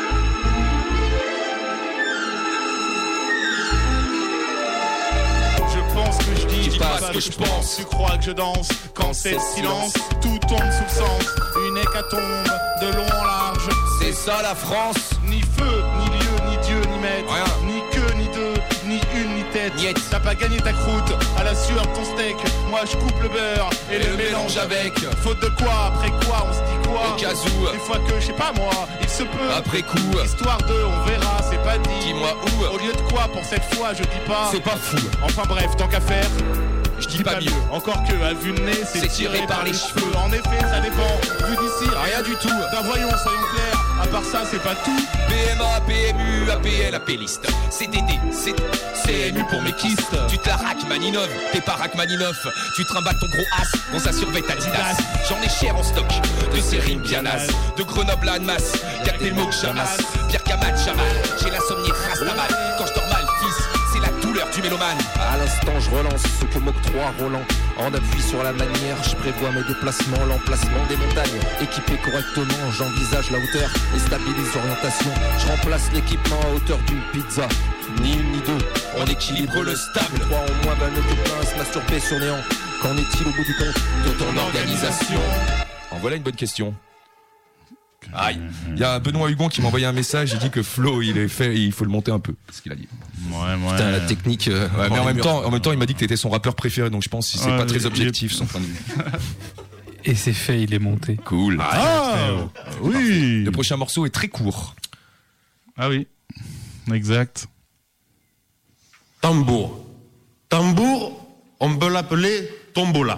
Speaker 11: Je pense que je dis,
Speaker 4: dis
Speaker 11: pas,
Speaker 4: pas
Speaker 11: ce
Speaker 4: ce
Speaker 11: que,
Speaker 4: que
Speaker 11: je
Speaker 4: je
Speaker 11: pense.
Speaker 4: pense.
Speaker 11: Tu crois que je danse quand c'est le silence, tout tombe sous le sens. Une hécatombe de long en large.
Speaker 4: C'est ça la France.
Speaker 11: Ni feu, ni lieu, ni Dieu, ni maître.
Speaker 4: Rien.
Speaker 11: Ni queue, ni deux, ni une, ni tête.
Speaker 4: Niet.
Speaker 11: T'as pas gagné ta croûte à la sueur de ton steak. Moi je coupe le beurre et,
Speaker 4: Et
Speaker 11: le
Speaker 4: le
Speaker 11: mélange
Speaker 4: mélange avec.
Speaker 11: Faute de quoi, après quoi, on se dit quoi?
Speaker 4: Au cas où.
Speaker 11: Des fois que, je sais pas moi, il se peut.
Speaker 4: Après coup.
Speaker 11: Histoire de, on verra, c'est pas dit.
Speaker 4: Dis-moi où.
Speaker 11: Au lieu de quoi, pour cette fois, je dis pas.
Speaker 4: C'est pas fou.
Speaker 11: Enfin bref, tant qu'à faire.
Speaker 4: Je dis pas mieux.
Speaker 11: Encore que, à vue de nez, c'est
Speaker 4: C'est tiré par les cheveux.
Speaker 11: En effet, ça dépend. Vu d'ici,
Speaker 4: Rien du tout.
Speaker 11: Ben voyons, soyons clairs. À part ça, c'est pas tout.
Speaker 4: P M A, P M U, A P L, A P liste. C D D, C M U pour mes kystes. Tu te la Rachmaninov, t'es pas Rachmaninov. Tu trimbales ton gros as dans sa survêt Adidas. J'en ai cher en stock de ces rimes bien nazes. De Grenoble à Annemasse, y'a que des mots que j'amasse. Pierre Kamat, Chamal, j'ai l'insomnie Rastaman. Quand je dors mal, fils, c'est la douleur du mélomane.
Speaker 9: À l'instant, je relance ce que m'octroie Roland. En appui sur la manière, je prévois mes déplacements, l'emplacement des montagnes. Équipé correctement, j'envisage la hauteur et stabilise l'orientation. Je remplace l'équipement à hauteur d'une pizza. Ni une ni deux, on équilibre le stable. Trois en moins valent que plein, se masturber sur néant. Qu'en est-il au bout du compte de ton organisation?
Speaker 7: En voilà une bonne question. Aïe. Il y a Benoît Hugon qui m'a envoyé un message, il dit que Flo il est fait, il faut le monter un peu, c'est ce qu'il a dit.
Speaker 8: Ouais, ouais.
Speaker 7: Putain, la technique. Euh, ouais, mais en même temps, en même temps, il m'a dit que t'étais son rappeur préféré, donc je pense que c'est
Speaker 8: ouais,
Speaker 7: pas très
Speaker 8: il,
Speaker 7: objectif
Speaker 8: il...
Speaker 7: son point de vue.
Speaker 1: Et c'est fait, il est monté.
Speaker 7: Cool.
Speaker 8: Ah, ah oui.
Speaker 7: Le prochain morceau est très court.
Speaker 8: Ah oui, exact.
Speaker 12: Tambour. Tambour, on peut l'appeler tombola.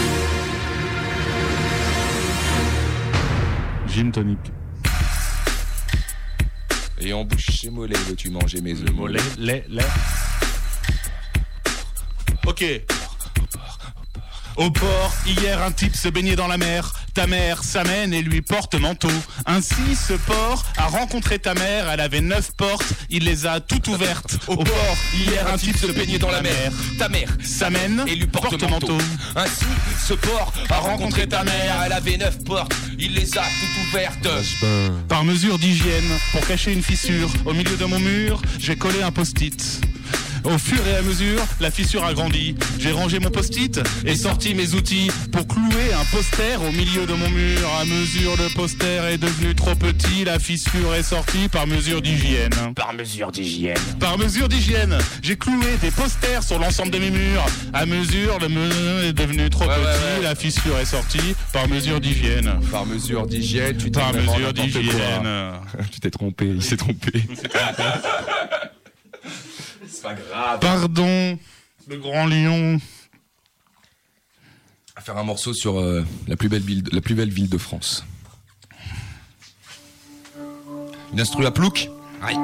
Speaker 8: Gym tonic.
Speaker 7: Et en bouche chez mollet, veux-tu manger mes œufs?
Speaker 11: Mollet, lait, lait. Ok. Au port, hier un type se baignait dans la mer. Ta mère s'amène et lui porte manteau. Ainsi, ce port a rencontré ta mère. Elle avait neuf portes, il les a toutes ouvertes. Au port, hier un type se baignait dans la mer.
Speaker 4: Ta mère
Speaker 11: s'amène
Speaker 4: et lui porte, porte manteau. manteau. Ainsi, ce port a rencontré ta mère. Elle avait neuf portes, il les a toutes ouvertes.
Speaker 11: Par mesure d'hygiène, pour cacher une fissure au milieu de mon mur, j'ai collé un post-it. Au fur et à mesure, la fissure a grandi. J'ai rangé mon post-it et sorti mes outils pour clouer un poster au milieu de mon mur. À mesure, le poster est devenu trop petit. La fissure est sortie par mesure d'hygiène.
Speaker 4: Par mesure d'hygiène.
Speaker 11: Par mesure d'hygiène, j'ai cloué des posters sur l'ensemble de mes murs. À mesure, le mur est devenu trop
Speaker 7: ouais,
Speaker 11: petit.
Speaker 7: Ouais, ouais.
Speaker 11: La fissure est sortie par mesure d'hygiène.
Speaker 7: Par mesure d'hygiène, tu t'es
Speaker 11: Par mesure d'hygiène.
Speaker 7: Tu t'es trompé, il s'est trompé. C'est pas grave.
Speaker 11: Pardon, le grand lion.
Speaker 7: À faire un morceau sur euh, la plus belle ville, la plus belle ville de France. Une instru à plouc. Aïe.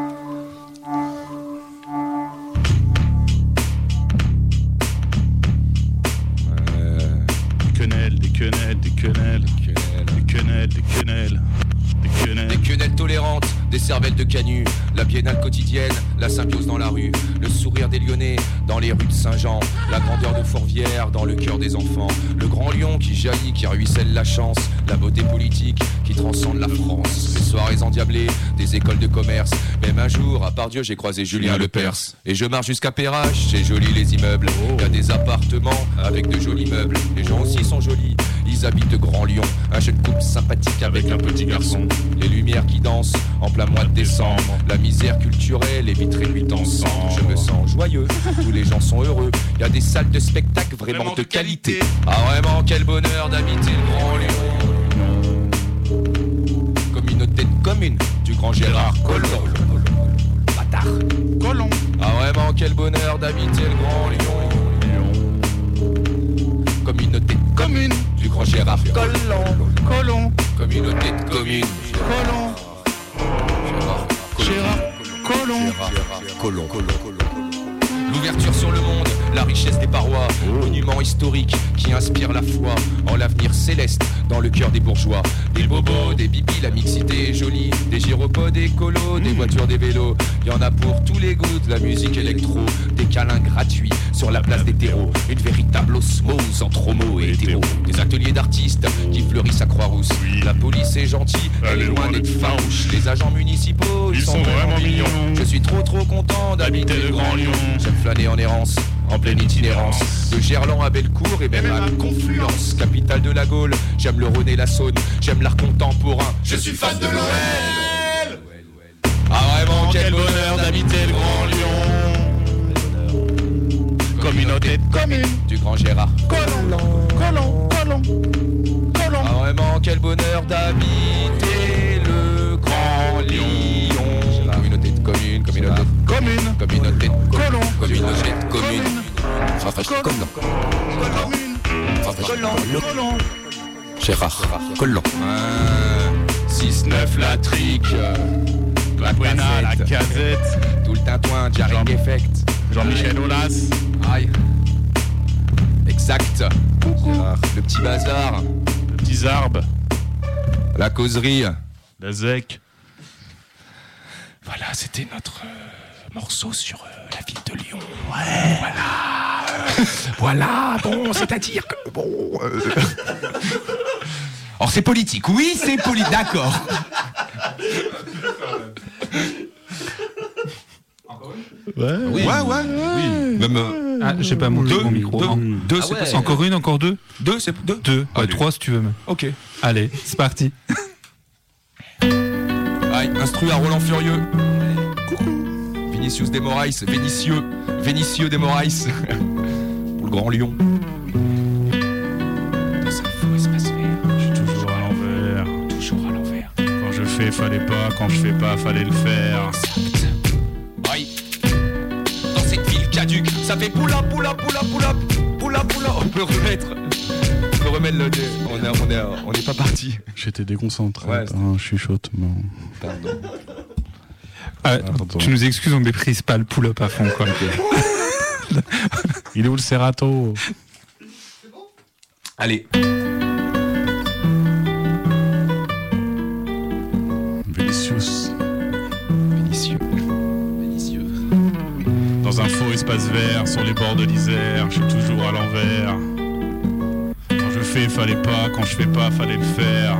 Speaker 11: Euh... Des quenelles, des quenelles, des quenelles, des quenelles, des quenelles. Des quenelles.
Speaker 4: Des quenelles tolérantes, des cervelles de canut, la biennale quotidienne, la symbiose dans la rue, le sourire des Lyonnais dans les rues de Saint-Jean, la grandeur de Fourvière dans le cœur des enfants, le grand lion qui jaillit, qui ruisselle la chance, la beauté politique qui transcende la France, les soirées endiablées des écoles de commerce. Même un jour, à part Dieu, j'ai croisé Julien Lepers. Et je marche jusqu'à Perrache, c'est joli les immeubles. Il y a des appartements avec de jolis meubles. Les gens aussi sont jolis, ils habitent de Grand Lyon. Un jeune couple sympathique avec un petit garçon. Les lumières qui dansent en plein mois de décembre. La misère culturelle et vite réduite ensemble. Je me sens joyeux, tous les gens sont heureux. Il y a des salles de spectacle vraiment, vraiment de qualité. qualité. Ah vraiment, quel bonheur d'habiter le Grand Lyon. Communauté de communes du Grand Gérard Collomb. Bâtard.
Speaker 11: Collomb.
Speaker 4: Ah vraiment, quel bonheur d'habiter le Grand Lyon. Communauté de communes du Grand Gérard Collomb.
Speaker 11: Collomb.
Speaker 4: Communauté de communes.
Speaker 11: Collomb. Gérard Collomb.
Speaker 4: Collomb. Collomb. L'ouverture sur le monde, la richesse des parois, monument historique qui inspire la foi en l'avenir céleste dans le cœur des bourgeois. Des bobos, des bibis, la mixité est jolie, des gyropodes, des colos, des voitures, des vélos. Y en a pour tous les goûts, de la musique électro, des câlins gratuits sur la place des terreaux, une véritable osmose entre homo et hétéro. Des ateliers d'artistes qui fleurissent à Croix-Rousse. La police est gentille, elle est loin d'être farouche. Les agents municipaux, ils, ils sont, sont vraiment mignons. Je suis trop trop content d'habiter le Grand Lyon. J'aime flâner en errance, en pleine itinérance, de Gerland à Bellecour et même à Confluence, capitale de la Gaule. J'aime le Rhône et la Saône, j'aime l'art contemporain. Je suis fan de l'O L. Ah vraiment, quel bonheur d'habiter le Grand Lyon. Communauté de communes du Grand Gérard Collomb. Collomb, Collomb, Collomb. Ah vraiment, quel bonheur d'habiter le Grand Lyon. Communauté de communes, communauté de communes, communauté de Collomb, communauté de communes. Rafraîche Collomb. Rafraîche Collomb. Gérard Collomb. six neuf la trique. La Buena, la casette. Tout le tintouin, Jarring Effect.
Speaker 11: Jean-Michel Aulas.
Speaker 4: Aïe. Exact. Le petit bazar.
Speaker 11: Le petit Zarbe.
Speaker 7: La causerie.
Speaker 11: La zec.
Speaker 4: Voilà, c'était notre euh, morceau sur euh,
Speaker 7: la ville de Lyon. Ouais. Voilà. Euh, voilà. Bon, c'est-à-dire que bon. Euh... Or c'est politique. Oui, c'est politique. D'accord.
Speaker 8: Ouais.
Speaker 7: Oui. Ouais, ouais. Oui. Même. Euh...
Speaker 1: Ah, j'ai pas monté mon micro.
Speaker 7: Deux, deux
Speaker 1: ah
Speaker 7: c'est
Speaker 1: ouais.
Speaker 7: possible.
Speaker 1: Encore une, encore deux.
Speaker 7: Deux, c'est deux.
Speaker 1: Deux. Ouais,
Speaker 7: Allez.
Speaker 1: trois si tu veux. Même.
Speaker 7: Ok.
Speaker 1: Allez, c'est parti.
Speaker 7: Aïe, instru à Roland Furieux. Coucou. Vinicius de Moraes, Vénitieux, Vénitieux de Moraes. Pour le Grand Lion.
Speaker 11: Dans un faux espace vert. Je suis toujours à l'envers.
Speaker 7: Toujours à l'envers.
Speaker 11: Quand je fais, fallait pas. Quand je fais pas, fallait le faire.
Speaker 7: Exact. Aïe. Dans cette ville caduque, ça fait poula, poula, poula, poula, poula, poula. On peut remettre. On peut remettre le. On est, on est, on est pas parti.
Speaker 8: J'étais déconcentré.
Speaker 7: Ouais,
Speaker 8: hein, je suis chuchotement.
Speaker 7: Pardon.
Speaker 1: Ah, tu nous excuses, on méprise pas le pull-up à fond, quoi.
Speaker 8: Il est où le Serato?
Speaker 7: Allez.
Speaker 8: Vinicius.
Speaker 7: Vinicieux. Vinicieux.
Speaker 11: Dans un faux espace vert, sur les bords de l'Isère, je suis toujours à l'envers. Quand je fais, fallait pas. Quand je fais pas, fallait le faire.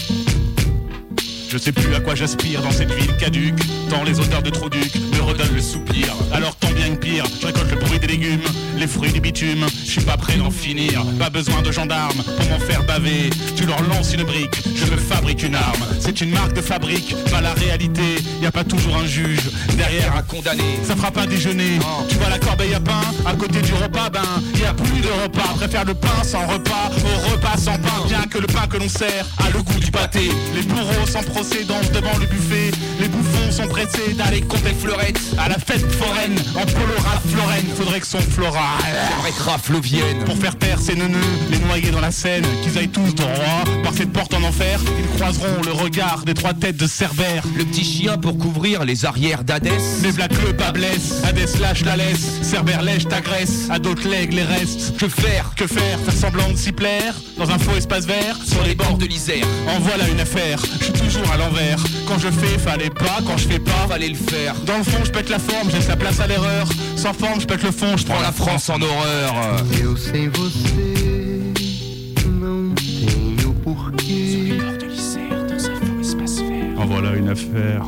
Speaker 11: Je sais plus à quoi j'aspire dans cette ville caduque. Tant les odeurs de Troduc me redonnent le soupir. Alors tant bien que pire, je récolte le bruit des légumes, les fruits du bitume. Je suis pas prêt d'en finir. Pas besoin de gendarmes pour m'en faire baver. Tu leur lances une brique, je me fabrique une arme. C'est une marque de fabrique, pas la réalité. Y a pas toujours un juge derrière
Speaker 7: un condamné.
Speaker 11: Ça fera pas déjeuner. Oh. Tu vois la corbeille à pain à côté du repas, ben y a plus de repas. Préfère le pain sans repas au repas sans pain. Bien que le pain que l'on sert a le goût du pâté. Les bourreaux sans procès dansent devant le buffet. Les bouffons sont pressés d'aller compter fleurette à la fête foraine. En polo Ralph Lauren, faudrait que son Flora
Speaker 7: j'aimerais que Ralph le vienne.
Speaker 11: Pour faire taire ces neuneux, les noyer dans la Seine. Qu'ils aillent tous droit par cette porte en enfer. Ils croiseront le regard des trois têtes de Cerbère.
Speaker 7: Le petit chien pour couvrir les arrières d'Hadès.
Speaker 11: Les black le pas blesse, Hadès lâche la laisse. Cerbère lèche ta graisse, à d'autres legs les restes.
Speaker 7: Que faire?
Speaker 11: Que faire? Faire semblant de s'y plaire dans un faux espace vert
Speaker 7: sur les bords de l'Isère.
Speaker 11: En voilà une affaire, je suis toujours à l'envers. Quand je fais, fallait pas, quand je fais pas,
Speaker 7: fallait le faire.
Speaker 11: Dans le fond, je pète la forme, je laisse la place à l'erreur. Sans forme, je pète le fond, je
Speaker 7: prends la France en horreur.
Speaker 13: Eu sem você não tenho porquê.
Speaker 11: Sur les bords de l'Isère, dans un faux espace vert. En voilà une affaire.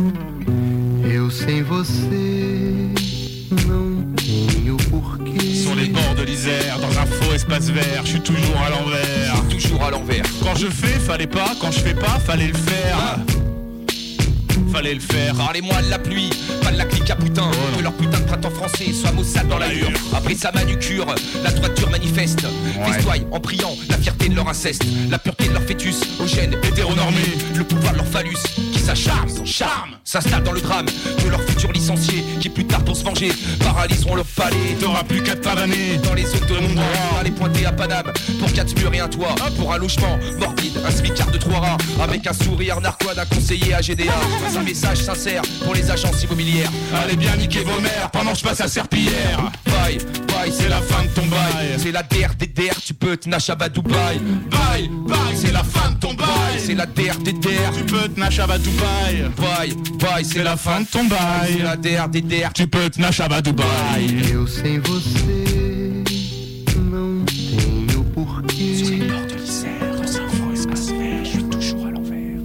Speaker 13: Eu sem você não tenho porquê.
Speaker 11: Sur les bords de l'Isère, dans un faux espace vert, je suis toujours à l'envers.
Speaker 7: Toujours à l'envers.
Speaker 11: Quand je fais, fallait pas, quand je fais pas, fallait le faire.
Speaker 7: Ah.
Speaker 11: Fallait le faire.
Speaker 7: Parlez-moi de la pluie, pas de la clique à putain. Oh, que leur putain de printemps français soit maussade dans la hure. Après sa manucure, la droiture manifeste. Ouais. Festoient en priant la fierté de leur inceste. La pureté de leur fœtus, au gène hétéronormé. Le pouvoir de leur phallus, qui s'acharme, charme, s'installe dans le drame de leurs futurs licenciés. Qui plus tard pour se venger, paralyseront leur palais.
Speaker 11: T'auras plus qu'à te pavaner
Speaker 7: dans les zones de mon droit. Aller pointer à Paname pour quatre murs et un toit. Pour un logement morbide, un smicard de trois rats. Avec un sourire narquois d'un conseiller à G D A. Un message sincère pour les agences immobilières.
Speaker 11: Allez bien niquer vos mères pendant que je passe à Serpillière.
Speaker 7: Bye, bye, c'est la fin de ton bail. C'est la D R D D R, tu peux te nacher à Dubaï.
Speaker 11: Bye, bye, c'est la fin de ton bail.
Speaker 7: C'est la D R D D R,
Speaker 11: tu peux te nacher à Dubaï.
Speaker 7: Bye, bye, c'est la fin de ton bail. C'est la D R D D R,
Speaker 11: tu peux te nacher à Dubaï.
Speaker 13: Eu sem você não tenho porquê.
Speaker 11: Sur les bords de l'Isère, dans un faux espace vert, je suis toujours à l'envers.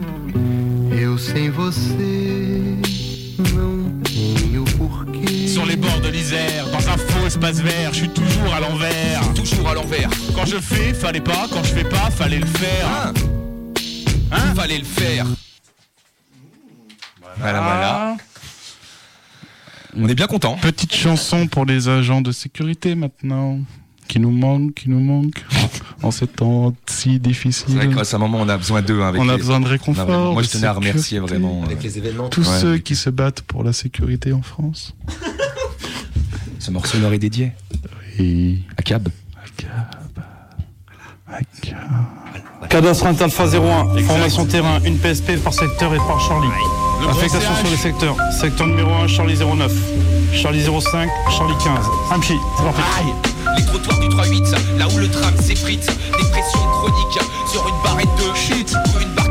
Speaker 13: Eu sem você não tenho porquê.
Speaker 11: Sur les bords de l'Isère, dans un faux espace vert, je suis toujours à l'envers.
Speaker 7: Toujours à l'envers.
Speaker 11: Quand je fais, fallait pas, quand je fais pas, fallait le faire.
Speaker 7: Hein,
Speaker 11: hein
Speaker 7: fallait le faire. Voilà, voilà. On est bien content.
Speaker 8: Petite chanson pour les agents de sécurité maintenant. Qui nous manquent, qui nous manquent en ces temps si difficiles.
Speaker 7: C'est vrai que grâce à un moment, on a besoin d'eux. Hein, avec
Speaker 8: on
Speaker 7: les...
Speaker 8: a besoin de réconfort.
Speaker 7: Non, moi, je tenais à remercier vraiment.
Speaker 14: Avec les événements.
Speaker 8: Tous
Speaker 7: ouais.
Speaker 8: ceux qui se battent pour la sécurité en France.
Speaker 7: Ce morceau leur est dédié.
Speaker 8: Oui.
Speaker 7: À Cab.
Speaker 8: À Cab. À Cab.
Speaker 15: Cadastre Alpha zéro un, exact. Formation terrain, une P S P par secteur et par Charlie. Le affectation sur les secteurs. Secteur numéro un, Charlie zéro neuf. Charlie zéro cinq, Charlie quinze. Un pied, c'est parti.
Speaker 7: Aïe. Les trottoirs du trois huit, là où le tram s'effrite. Dépression chronique sur une barrette de shit ou une barquette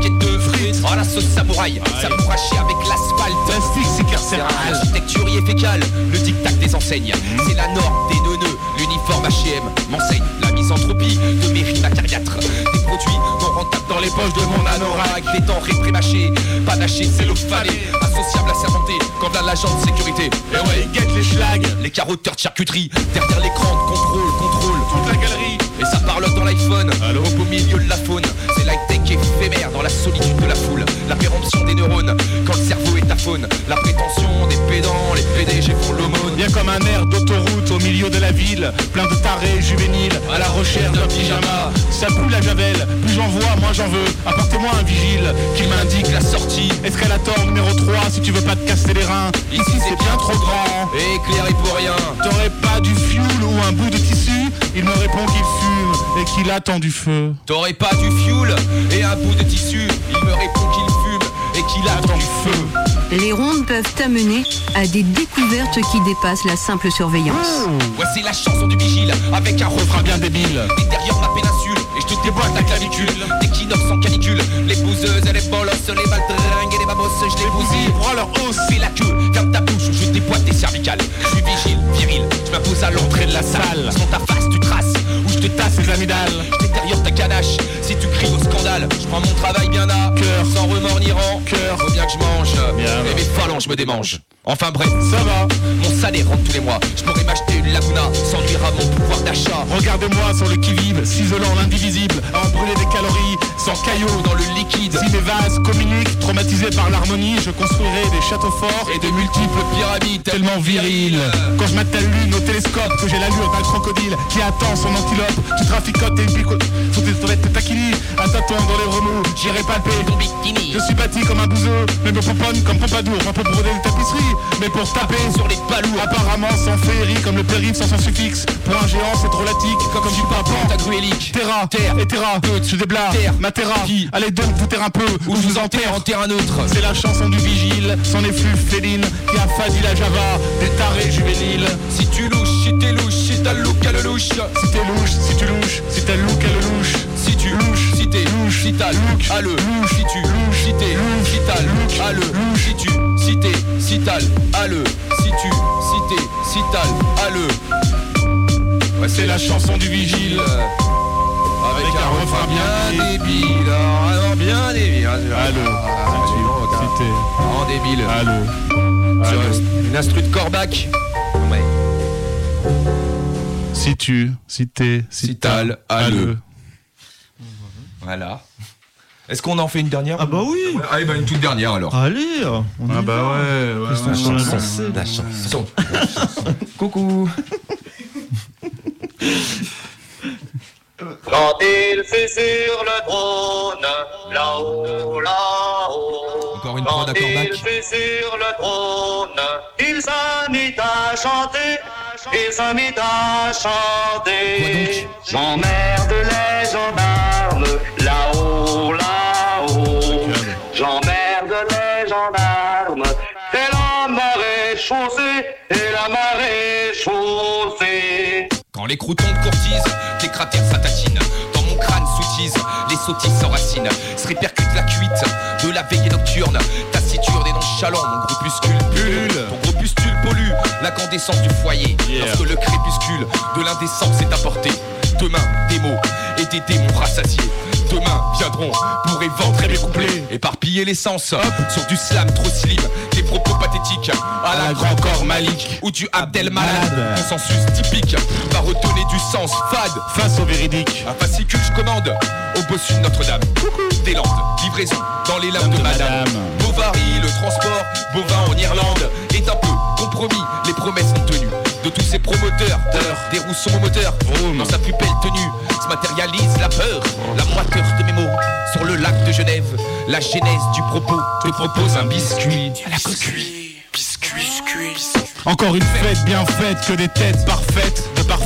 Speaker 4: baguette de frites. Oh la sauce samouraï, ça pourra chier avec l'asphalte.
Speaker 11: Plastique, c'est carcéral.
Speaker 4: L'architecture y est fécale, le diktat des enseignes. C'est la norme des neuneux, l'uniforme H et M m'enseigne la misanthropie de mes rimes acariâtres. Des produits non rentables dans les poches de mon anorak. Des denrées prémâchées, panachées, cellophanées, associables à sermonter quand v'là l'agent de sécurité.
Speaker 11: Et ouais, ils guettent les schlags,
Speaker 4: les carotteurs de charcuterie, derrière l'écran de contrôle, contrôle
Speaker 11: toute la galerie.
Speaker 4: Et ça parlote dans l'iPhone, au milieu de la faune. C'est l'high-tech éphémère dans la solitude de la foule. La péremption des neurones, quand le cerveau est aphone. La prétention des pédants, les P D G font l'aumône.
Speaker 11: Bien comme un air d'autoroute au milieu de la ville, plein de tarés juvéniles à la recherche d'un pyjama. Ça pue la javel, plus j'en vois, moins j'en veux. Apportez-moi un vigile qui m'indique la sortie. Escalator numéro trois si tu veux pas te casser les reins. Ici c'est bien trop grand,
Speaker 4: et éclairé pour rien.
Speaker 11: T'aurais pas du fuel ou un bout de tissu? Il me répond qu'il fume et qu'il attend du feu.
Speaker 4: T'aurais pas du fuel et un bout de tissu? Il me répond qu'il fume et qu'il attend du feu.
Speaker 14: Les rondes peuvent amener à des découvertes qui dépassent la simple surveillance.
Speaker 4: Voici la chanson du vigile avec un refrain bien débile. Intérieur ma péninsule et je te déboîte la clavicule. D'équinoxe en canicule, les bouseuses et les bolosses, les baldringues et les babosses, je les bousille.
Speaker 11: Prends leur hausse,
Speaker 4: fais la queue, ferme ta bouche, je déboîte tes cervicales. Je suis vigile, viril, je m'impose à l'entrée de la salle. Sans ta face tu traces, ou je te tasse les amygdales. Je détériore ta canache, si tu cries au scandale. Je prends mon travail bien à cœur, sans remords ni rang. Cœur, faut bien que je mange, bien et mes phalanges me démangent. Enfin bref,
Speaker 11: ça va.
Speaker 4: Mon salaire rentre tous les mois. Je pourrais m'acheter une Laguna sans nuire à mon pouvoir d'achat.
Speaker 11: Regardez-moi sur le qui-vive, ciselant l'indivisible, à en brûler des calories, sans caillots dans le liquide. Si mes vases communiquent, traumatisés par l'harmonie, je construirai des châteaux forts
Speaker 4: et de multiples pyramides
Speaker 11: tellement viriles. Quand je mate la lune au télescope, que j'ai l'allure d'un crocodile qui attend son antilope, tu traficotes et picotes sous tes toilettes de taquini, à tâtons dans les remous, j'irai palper
Speaker 4: ton bikini.
Speaker 11: Je suis bâti comme un bouseux, mais me pomponne comme Pompadour, pas pour broder les tapisseries, mais pour taper
Speaker 4: sur les balours.
Speaker 11: Apparemment sans féerie, comme le périph' sans son suffixe. Pour un géant c'est drôlatique, comme, comme du papan.
Speaker 4: Tagruélique,
Speaker 11: terra, terre, et terra, je déblare, terre, ma terra, qui, allez donc vous taire un peu, ou je vous enterre en terre un autre. C'est la chanson du vigile, son effluve féline, qui a fadi la Java, des tarés juvéniles.
Speaker 4: Si tu louches, si t'es louche, si t'as le look à le louche.
Speaker 11: Si t'es louche, si tu louches, si t'as le look à le louche.
Speaker 4: Si tu louches, si t'es louche, si t'as le look à le louche. Si tu louches, si t'es louche, si t'as le look à le louche. Si tu, si t'es, si t'as le à le. Si tu, si t'es, si t'as le à le.
Speaker 11: Ouais, c'est la chanson du vigile.
Speaker 4: Avec, Avec un, un refrain bien débile, vraiment bien débile.
Speaker 11: Allô, si t'es
Speaker 4: vraiment débile.
Speaker 11: Allô,
Speaker 4: sur une instru de Corbac. Ouais.
Speaker 11: Si tu, si t'es, si t'as le à le.
Speaker 7: Voilà. Est-ce qu'on en fait une dernière?
Speaker 6: Ah bah oui.
Speaker 7: Allez, bah une toute dernière alors.
Speaker 6: Allez. On
Speaker 11: ah bah ouais. ouais,
Speaker 7: ouais
Speaker 6: la,
Speaker 7: chanson, la chanson. Coucou.
Speaker 16: Quand il fut sur le trône, là-haut, là-haut.
Speaker 7: Encore une
Speaker 16: Quand
Speaker 7: prod à Corbac.
Speaker 16: il fut sur le trône, il s'est mis à chanter. Il s'est mis à chanter. J'emmerde les gendarmes, là-haut, là-haut. J'emmerde les gendarmes. Et la marée chaussée, et la marée chaussée.
Speaker 4: Quand les croutons de courtisent, les cratères s'attatinent. Dans mon crâne soutise, les sottises s'enracinent. Se répercute la cuite de la veillée nocturne. Taciturne et nonchalant, mon groupuscule pullule. Ton groupuscule pollue l'incandescence du foyer. Yeah. Lorsque le crépuscule de l'indécence est apporté. Demain, des mots et des démons rassasiés. Demain viendront pour éventrer mes couplets. Éparpiller l'essence sur du slam trop slim. Des propos pathétiques à la, la grand corps Malik ou du Abdel Malade. Consensus typique va redonner du sens fade
Speaker 11: face au véridique.
Speaker 4: Un fascicule je commande au bossu de Notre-Dame. Des Landes, livraison dans les lames de, de Madame. Madame. Bovary, le transport bovin en Irlande est un peu compromis. Les promesses non tenues de tous ces promoteurs d'heures, des roussons moteurs. Dans sa plus belle tenue se matérialise la peur, la moiteur de mes mots sur le lac de Genève. La genèse du propos te propose un biscuit à la coquille. Biscuit, biscuit.
Speaker 11: Encore une fête bien faite, que des têtes parfaites, de parfaits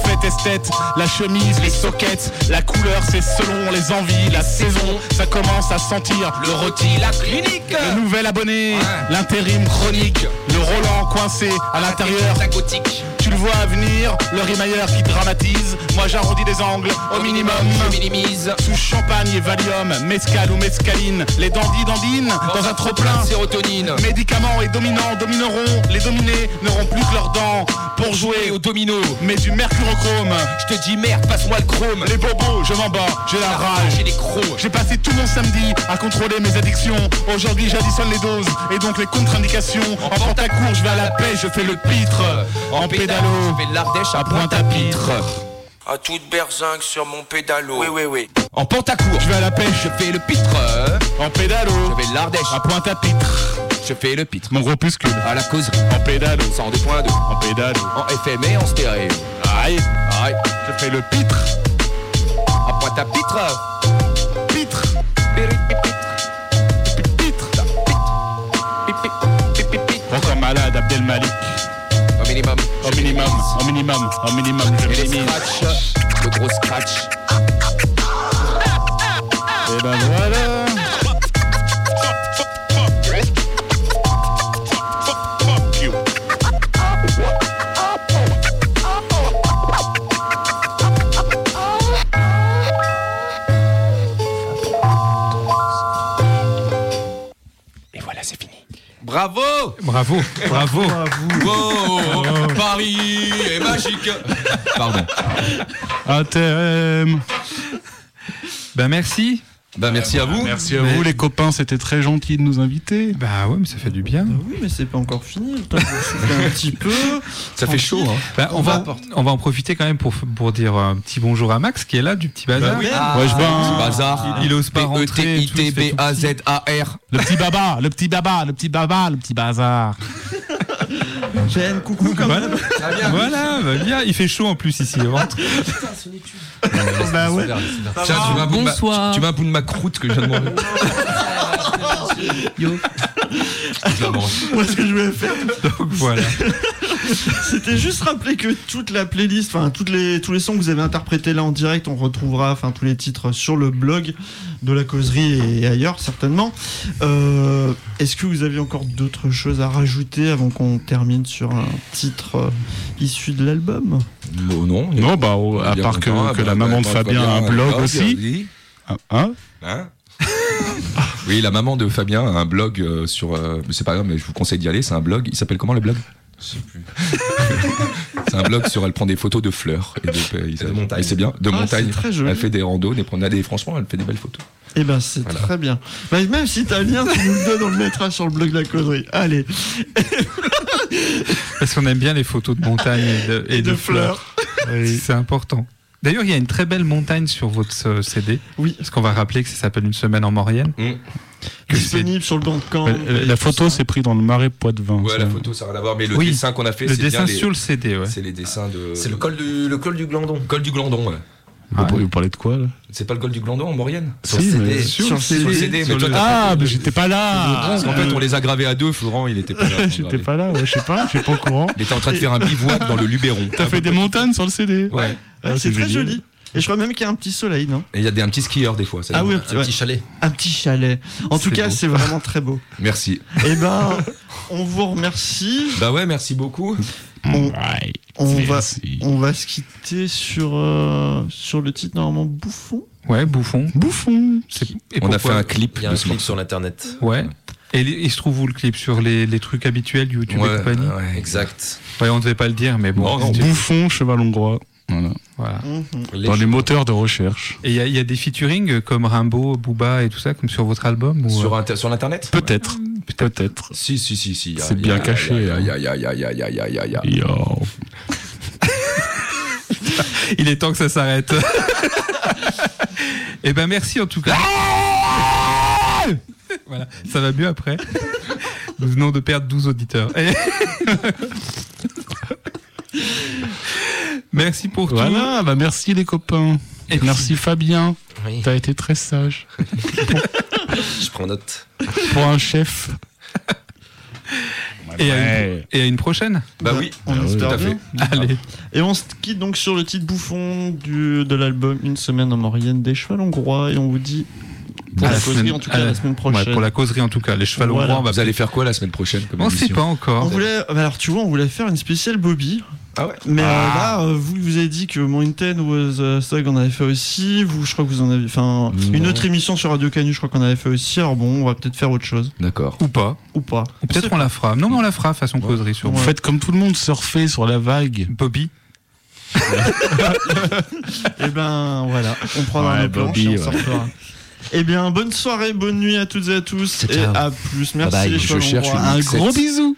Speaker 11: fait esthète. La chemise, les sockets, la couleur c'est selon les envies. La saison, ça commence à sentir le rôti, la clinique. Le nouvel abonné, ouais. L'intérim chronique. Le Roland coincé à l'intérieur, la gothique. Tu le vois venir, le rimailleur qui dramatise. Moi j'arrondis des angles, au minimum je minimise. Sous champagne et Valium, mescal ou mescaline. Les dandys dandinent dans un trop-plein sérotonine. Médicaments et dominants domineront. Les dominés n'auront plus que leurs dents pour jouer au domino. Mais du mercurochrome, je te dis merde, passe-moi le chrome. Les bobos, je m'en bats, j'ai la rage, j'ai des crocs. J'ai passé tout mon samedi à contrôler mes addictions. Aujourd'hui j'additionne les doses et donc les contre-indications. En pantacourt, je vais à la pêche, je fais le pitre. En pédalo, je fais l'Ardèche à Pointe-à-Pitre.
Speaker 4: À toute berzingue sur mon pédalo. Oui, oui, oui.
Speaker 11: En pantacourt, je vais à la pêche, je fais le pitre. En pédalo,
Speaker 4: je vais l'Ardèche
Speaker 11: à Pointe-à-Pitre.
Speaker 4: Je fais le pitre.
Speaker 11: Mon groupuscule
Speaker 4: à la causerie.
Speaker 11: En pédalo,
Speaker 4: cent deux point deux.
Speaker 11: En pédalo,
Speaker 4: en F M et en stéréo.
Speaker 11: Aïe,
Speaker 4: aïe.
Speaker 11: Je fais le pitre.
Speaker 4: À Pointe-à-Pitre.
Speaker 11: Pitre. Encore malade, Abdel Malik.
Speaker 4: Au minimum.
Speaker 11: Au minimum. Au minimum. Au minimum. Je
Speaker 4: Et les
Speaker 11: minimise.
Speaker 4: scratch. Le gros scratch.
Speaker 11: Et ben voilà.
Speaker 4: Bravo.
Speaker 1: Bravo, bravo.
Speaker 4: Wow, Paris est magique. Pardon.
Speaker 8: À thème.
Speaker 1: Ben merci.
Speaker 7: Bah merci à vous.
Speaker 8: Merci à
Speaker 1: Mais-
Speaker 8: vous les copains, c'était très gentil de nous inviter.
Speaker 1: Bah ouais, mais ça fait du bien.
Speaker 6: Bah oui, mais c'est pas encore fini. Le temps pour souffler un petit peu.
Speaker 7: Ça fait chaud, hein.
Speaker 1: Bah, on, va, on va en profiter quand même pour, pour dire un petit bonjour à Max qui est là du petit bazar.
Speaker 7: Bah oui.
Speaker 8: Ah, ouais, je
Speaker 7: Petit
Speaker 8: ben,
Speaker 7: bazar.
Speaker 1: Il, il ose pas
Speaker 7: B E
Speaker 1: rentrer.
Speaker 7: T I T B A Z A R.
Speaker 8: le petit baba, le petit baba, le petit baba, le petit bazar.
Speaker 6: Jen, coucou quand
Speaker 1: Voilà,
Speaker 6: même.
Speaker 1: voilà bah bien. Il fait chaud en plus ici. Rentre.
Speaker 6: Bah ouais.
Speaker 7: Tiens, tu m'as bout de ma-
Speaker 14: Bonsoir.
Speaker 7: tu m'as un bout de ma croûte que je viens de manger.
Speaker 6: Yo.
Speaker 7: Je la mange.
Speaker 6: Moi, ce que je voulais faire,
Speaker 1: Donc voilà.
Speaker 6: c'était juste rappeler que toute la playlist, enfin toutes les tous les sons que vous avez interprétés là en direct, on retrouvera, enfin tous les titres sur le blog de la causerie et ailleurs certainement. Euh, Est-ce que vous avez encore d'autres choses à rajouter avant qu'on termine sur un titre euh, issu de l'album?
Speaker 7: Bon, non.
Speaker 8: Non, bah, au- à
Speaker 7: Bien
Speaker 8: part que,
Speaker 7: content,
Speaker 8: que
Speaker 7: bah,
Speaker 8: la
Speaker 7: bah,
Speaker 8: maman de
Speaker 7: bah,
Speaker 8: Fabien a un
Speaker 7: Fabien,
Speaker 8: blog
Speaker 7: ah,
Speaker 8: aussi.
Speaker 7: oui.
Speaker 8: Hein?
Speaker 7: Hein Oui, la maman de Fabien a un blog euh, sur. Euh, c'est pas grave, mais je vous conseille d'y aller. C'est un blog. Il s'appelle comment le blog? Je sais plus. C'est un blog sur. Elle prend des photos de fleurs et de, et
Speaker 6: de montagnes.
Speaker 7: et c'est bien. De
Speaker 6: Ah,
Speaker 7: montagnes.
Speaker 6: c'est très joli.
Speaker 7: Elle fait des randos, des promenades et franchement, elle fait des belles photos.
Speaker 6: Eh ben c'est
Speaker 7: Voilà.
Speaker 6: très bien. Bah, même si t'as le lien, tu nous le donnes, on le mettra sur le blog de la causerie. Allez.
Speaker 1: Parce qu'on aime bien les photos de montagne et de, et
Speaker 6: Et
Speaker 1: de
Speaker 6: de
Speaker 1: fleurs. Oui, c'est important. D'ailleurs, il y a une très belle montagne sur votre euh, C D.
Speaker 6: Oui.
Speaker 1: Parce qu'on va rappeler que ça s'appelle Une semaine en Maurienne.
Speaker 7: Mmh.
Speaker 1: Que
Speaker 6: Disponible sur le banc de camp.
Speaker 8: Ouais, la, la photo s'est prise dans le marais Poitevin.
Speaker 7: Ouais,
Speaker 8: ça.
Speaker 7: la photo, ça n'a rien à voir. Mais le
Speaker 1: Oui.
Speaker 7: dessin qu'on a fait,
Speaker 1: Le
Speaker 7: c'est
Speaker 1: dessin
Speaker 7: bien les-
Speaker 1: sur le C D, ouais.
Speaker 7: C'est les dessins de.
Speaker 17: C'est le col du, le col du Glandon.
Speaker 7: Col du Glandon, ouais.
Speaker 8: Vous, vous parlez de quoi là?
Speaker 7: C'est pas le col du Glandon en Maurienne?
Speaker 8: Si, mais-
Speaker 1: Sur,
Speaker 6: Sur
Speaker 1: le
Speaker 6: le
Speaker 1: C D.
Speaker 7: Sur le C D, mais
Speaker 1: Sur
Speaker 7: toi,
Speaker 1: le-
Speaker 7: t'as-
Speaker 8: Ah, mais j'étais pas là.
Speaker 7: Parce qu'en fait, on les a gravés à deux. Florent, il était pas là.
Speaker 8: J'étais pas là, ouais, je sais pas, je suis pas au courant.
Speaker 7: Il était en train de faire un bivouac dans le Luberon.
Speaker 8: T'as fait des montagnes sur le C D?
Speaker 7: Ouais.
Speaker 6: Ah,
Speaker 8: Ah,
Speaker 6: c'est très
Speaker 8: génial.
Speaker 6: joli. Et je crois même qu'il y a un petit soleil, non?
Speaker 7: Et il y a des, un petit skieur des fois. ça
Speaker 6: Ah
Speaker 7: donne-
Speaker 6: oui,
Speaker 17: Un
Speaker 6: ouais.
Speaker 17: petit chalet.
Speaker 6: Un petit chalet. En tout
Speaker 7: C'est
Speaker 6: cas,
Speaker 7: beau.
Speaker 6: c'est vraiment très beau.
Speaker 7: Merci.
Speaker 6: Eh ben, on vous remercie.
Speaker 7: Bah ouais, merci beaucoup.
Speaker 6: On,
Speaker 8: Ouais,
Speaker 6: on va,
Speaker 8: merci.
Speaker 6: on va se quitter sur, euh, sur le titre normalement Bouffon.
Speaker 1: Ouais, Bouffon.
Speaker 8: Bouffon.
Speaker 1: C'est- et
Speaker 7: On a
Speaker 1: pourquoi
Speaker 7: fait un clip
Speaker 17: Il y a
Speaker 7: de
Speaker 17: un
Speaker 7: ce
Speaker 17: clip
Speaker 7: morceau.
Speaker 17: sur l'internet.
Speaker 1: Ouais. Et il se trouve où le clip? Sur les, les trucs habituels, YouTube et
Speaker 7: Ouais,
Speaker 1: compagnie?
Speaker 7: ouais,
Speaker 17: Exact.
Speaker 1: Ouais, on devait pas le dire, mais bon.
Speaker 7: Non, non.
Speaker 8: Bouffon, cheval hongrois. Voilà.
Speaker 1: Voilà.
Speaker 6: Mhm.
Speaker 8: Dans les moteurs de recherche.
Speaker 1: Et il y, a- il y a des featuring comme Rimbaud, Booba et tout ça, comme sur votre album ou...
Speaker 7: Sur, inter- sur l'internet?
Speaker 8: Peut-être. Peut-être.
Speaker 7: Si, si, si, si.
Speaker 8: C'est bien caché,
Speaker 7: Ya,
Speaker 8: hein.
Speaker 7: ya, ya, ya, ya, ya, ya, ya, ya.
Speaker 8: Yo.
Speaker 1: Il est temps que ça s'arrête. Eh ben merci en tout cas. Voilà, ça va mieux après. Nous venons de perdre douze auditeurs. Et- Merci pour tout.
Speaker 8: Voilà, bah merci les copains.
Speaker 1: Et
Speaker 8: merci Fabien.
Speaker 17: Oui.
Speaker 8: T'as été très sage.
Speaker 17: Je prends note.
Speaker 8: Pour un chef.
Speaker 1: Et, à une, et à une prochaine.
Speaker 7: Bah oui,
Speaker 6: on
Speaker 7: ah,
Speaker 6: espère
Speaker 7: tout à
Speaker 6: bien.
Speaker 7: fait.
Speaker 1: Allez.
Speaker 6: Et on se quitte donc sur le titre bouffon du, de l'album Une semaine en Maurienne des Chevals hongrois et on vous dit pour
Speaker 1: À
Speaker 6: la,
Speaker 1: la
Speaker 6: causerie
Speaker 1: semaine-
Speaker 6: en tout cas
Speaker 1: à la-
Speaker 6: la semaine prochaine.
Speaker 1: Ouais, pour la causerie en tout cas, les chevals
Speaker 6: Voilà.
Speaker 1: hongrois, on va
Speaker 7: Vous allez faire quoi la semaine prochaine comme
Speaker 1: On sait
Speaker 7: émission
Speaker 1: pas encore.
Speaker 6: On voulait, bah alors tu vois, on voulait faire une spéciale Bobby.
Speaker 7: Ah ouais.
Speaker 6: Mais euh,
Speaker 1: Ah.
Speaker 6: là, euh, vous vous avez dit que Mountain was a Thug en avait fait aussi. Vous, je crois que vous en avez, enfin,
Speaker 7: Non.
Speaker 6: une autre émission sur Radio Canu, je crois qu'on avait fait aussi. Alors bon, on va peut-être faire autre chose.
Speaker 7: D'accord.
Speaker 1: Ou pas.
Speaker 6: Ou pas.
Speaker 1: Ou peut-être on la fera. Non, mais on la fera façon causerie sur.
Speaker 8: Vous faites comme tout le monde, surfer sur la vague.
Speaker 1: Bobby.
Speaker 6: Et ben voilà, on prendra
Speaker 8: Ouais,
Speaker 6: nos planches
Speaker 8: Bobby,
Speaker 6: et on s'en
Speaker 8: ouais.
Speaker 6: refera. Eh bien, bonne soirée, bonne nuit à toutes et à tous.
Speaker 7: Ciao,
Speaker 6: Et
Speaker 7: ciao.
Speaker 6: à plus. Merci
Speaker 7: Bye bye.
Speaker 6: les
Speaker 7: Je
Speaker 6: chevals
Speaker 7: cherche
Speaker 6: hongrois.
Speaker 7: une
Speaker 6: Un
Speaker 7: mixette.
Speaker 6: gros bisou.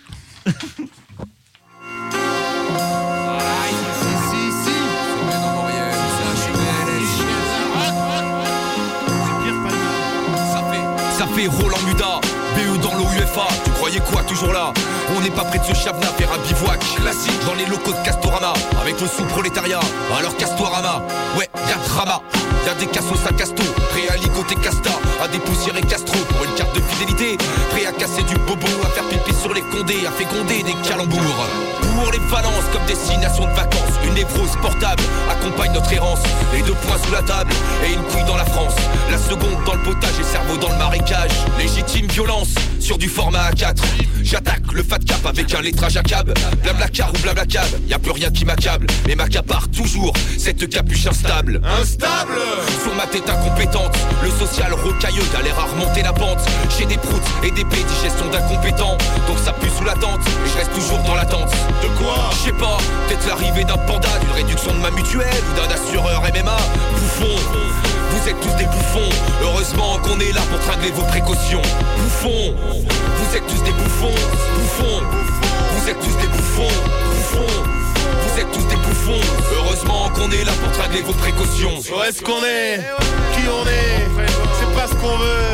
Speaker 4: Ça fait Roland Muda, B E dans l'O U F A. Tu croyais quoi, toujours là? On n'est pas près de ce chavna, faire un bivouac classique dans les locaux de Castorama, avec le sous-prolétariat. Alors Castorama, ouais, y'a drama. Y'a des cassos à Casto, prêt à ligoter Casta, à dépoussiérer Castro pour une carte de fidélité. Prêt à casser du bobo, à faire pipi sur les condés, à féconder des calembours. Pour les Valences comme destination de vacances, une névrose portable accompagne notre errance. Les deux poings sous la table et une couille dans la France. La seconde dans le potage et cerveau dans le marécage. Légitime violence sur du format A quatre. J'attaque le fat cap avec un lettrage à cab. Blablacar ou blablacar, y'a plus rien qui m'accable. Mais m'accapare toujours cette capuche instable. Instable! Sur ma tête incompétente, le social rocailleux a l'air à remonter la pente. J'ai des proutes et des pets, digestion d'incompétents. Donc ça pue sous la tente et je reste toujours dans l'attente. De quoi? Je sais pas, peut-être l'arrivée d'un panda, d'une réduction de ma mutuelle ou d'un assureur M M A. Bouffon, vous êtes tous des bouffons. Heureusement qu'on est là pour tringler vos précautions. Bouffons, vous êtes tous des bouffons. Bouffons, vous êtes tous des bouffons. Bouffons, vous êtes tous des bouffons. Heureusement qu'on est là pour tringler vos précautions.
Speaker 3: Où est-ce qu'on est? Qui on est? C'est pas ce qu'on veut.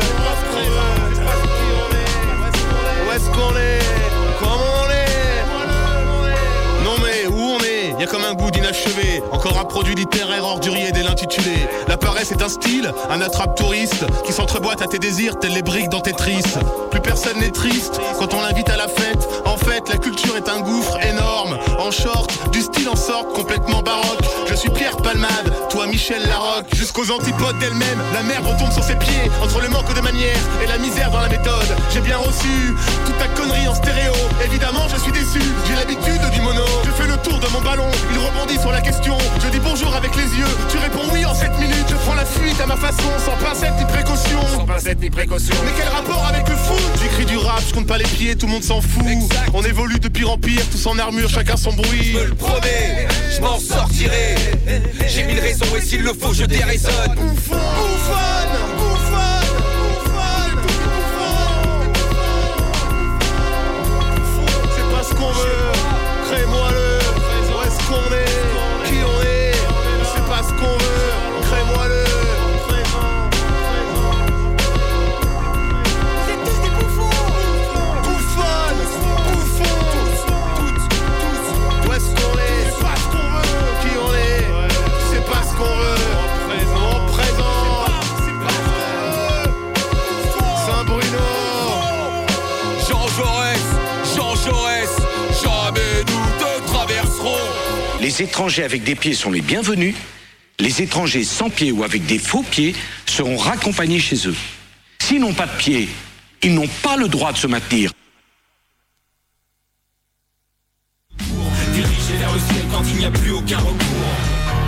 Speaker 3: Où est-ce qu'on est? Comment on est? Non mais où on est? Y'a comme un goût d'inachevé. Encore un produit littéraire ordurier dès l'intitulé. La paresse est un style, un attrape-touriste qui s'entreboîte à tes désirs tels les briques dans Tetris. Plus personne n'est triste quand on l'invite à la fête. En fait, la culture est un gouffre énorme. En short, du style en sorte complètement baroque. Je suis Pierre Palmade, toi Michel Larocque. Jusqu'aux antipodes d'elle-même, la mer retombe sur ses pieds. Entre le manque de manière et la misère dans la méthode. J'ai bien reçu toute ta connerie en stéréo. Évidemment, je suis déçu, j'ai l'habitude du mono. Je fais le tour de mon ballon, il rebondit sur la question. Je dis bonjour avec les yeux, tu réponds oui en sept minutes. Je prends la fuite à ma façon, sans pincette ni précaution. Sans pincette ni précaution. Mais quel rapport avec le foot? J'écris du rap, je compte pas les pieds, tout le monde s'en fout. Exact. On évolue de pire en pire, tous en armure, chacun son bruit.
Speaker 4: Je me le promets, je m'en sortirai. J'ai mille raisons et s'il le faut je déraisonne.
Speaker 3: Bouffon, bouffonne, bouffonne, bouffonne, bouffonne. C'est pas ce qu'on veut, crée-moi-le. Où est-ce qu'on est? Qui on est? C'est pas ce qu'on veut, crée-moi-le. Vous êtes tous des bouffons. Bouffonne, bouffons. Où est-ce qu'on est? C'est pas ce qu'on veut. Qui on est? C'est pas ce qu'on veut. En présent. C'est pas ce qu'on veut. Saint-Bruno.
Speaker 4: Jean Jaurès, Jean Jaurès, jamais nous te traverserons.
Speaker 17: Les étrangers avec des pieds sont les bienvenus. Les étrangers sans pieds ou avec des faux pieds seront raccompagnés chez eux. S'ils n'ont pas de pieds, ils n'ont pas le droit de se maintenir.
Speaker 4: Diriger vers le ciel quand il n'y a plus aucun recours.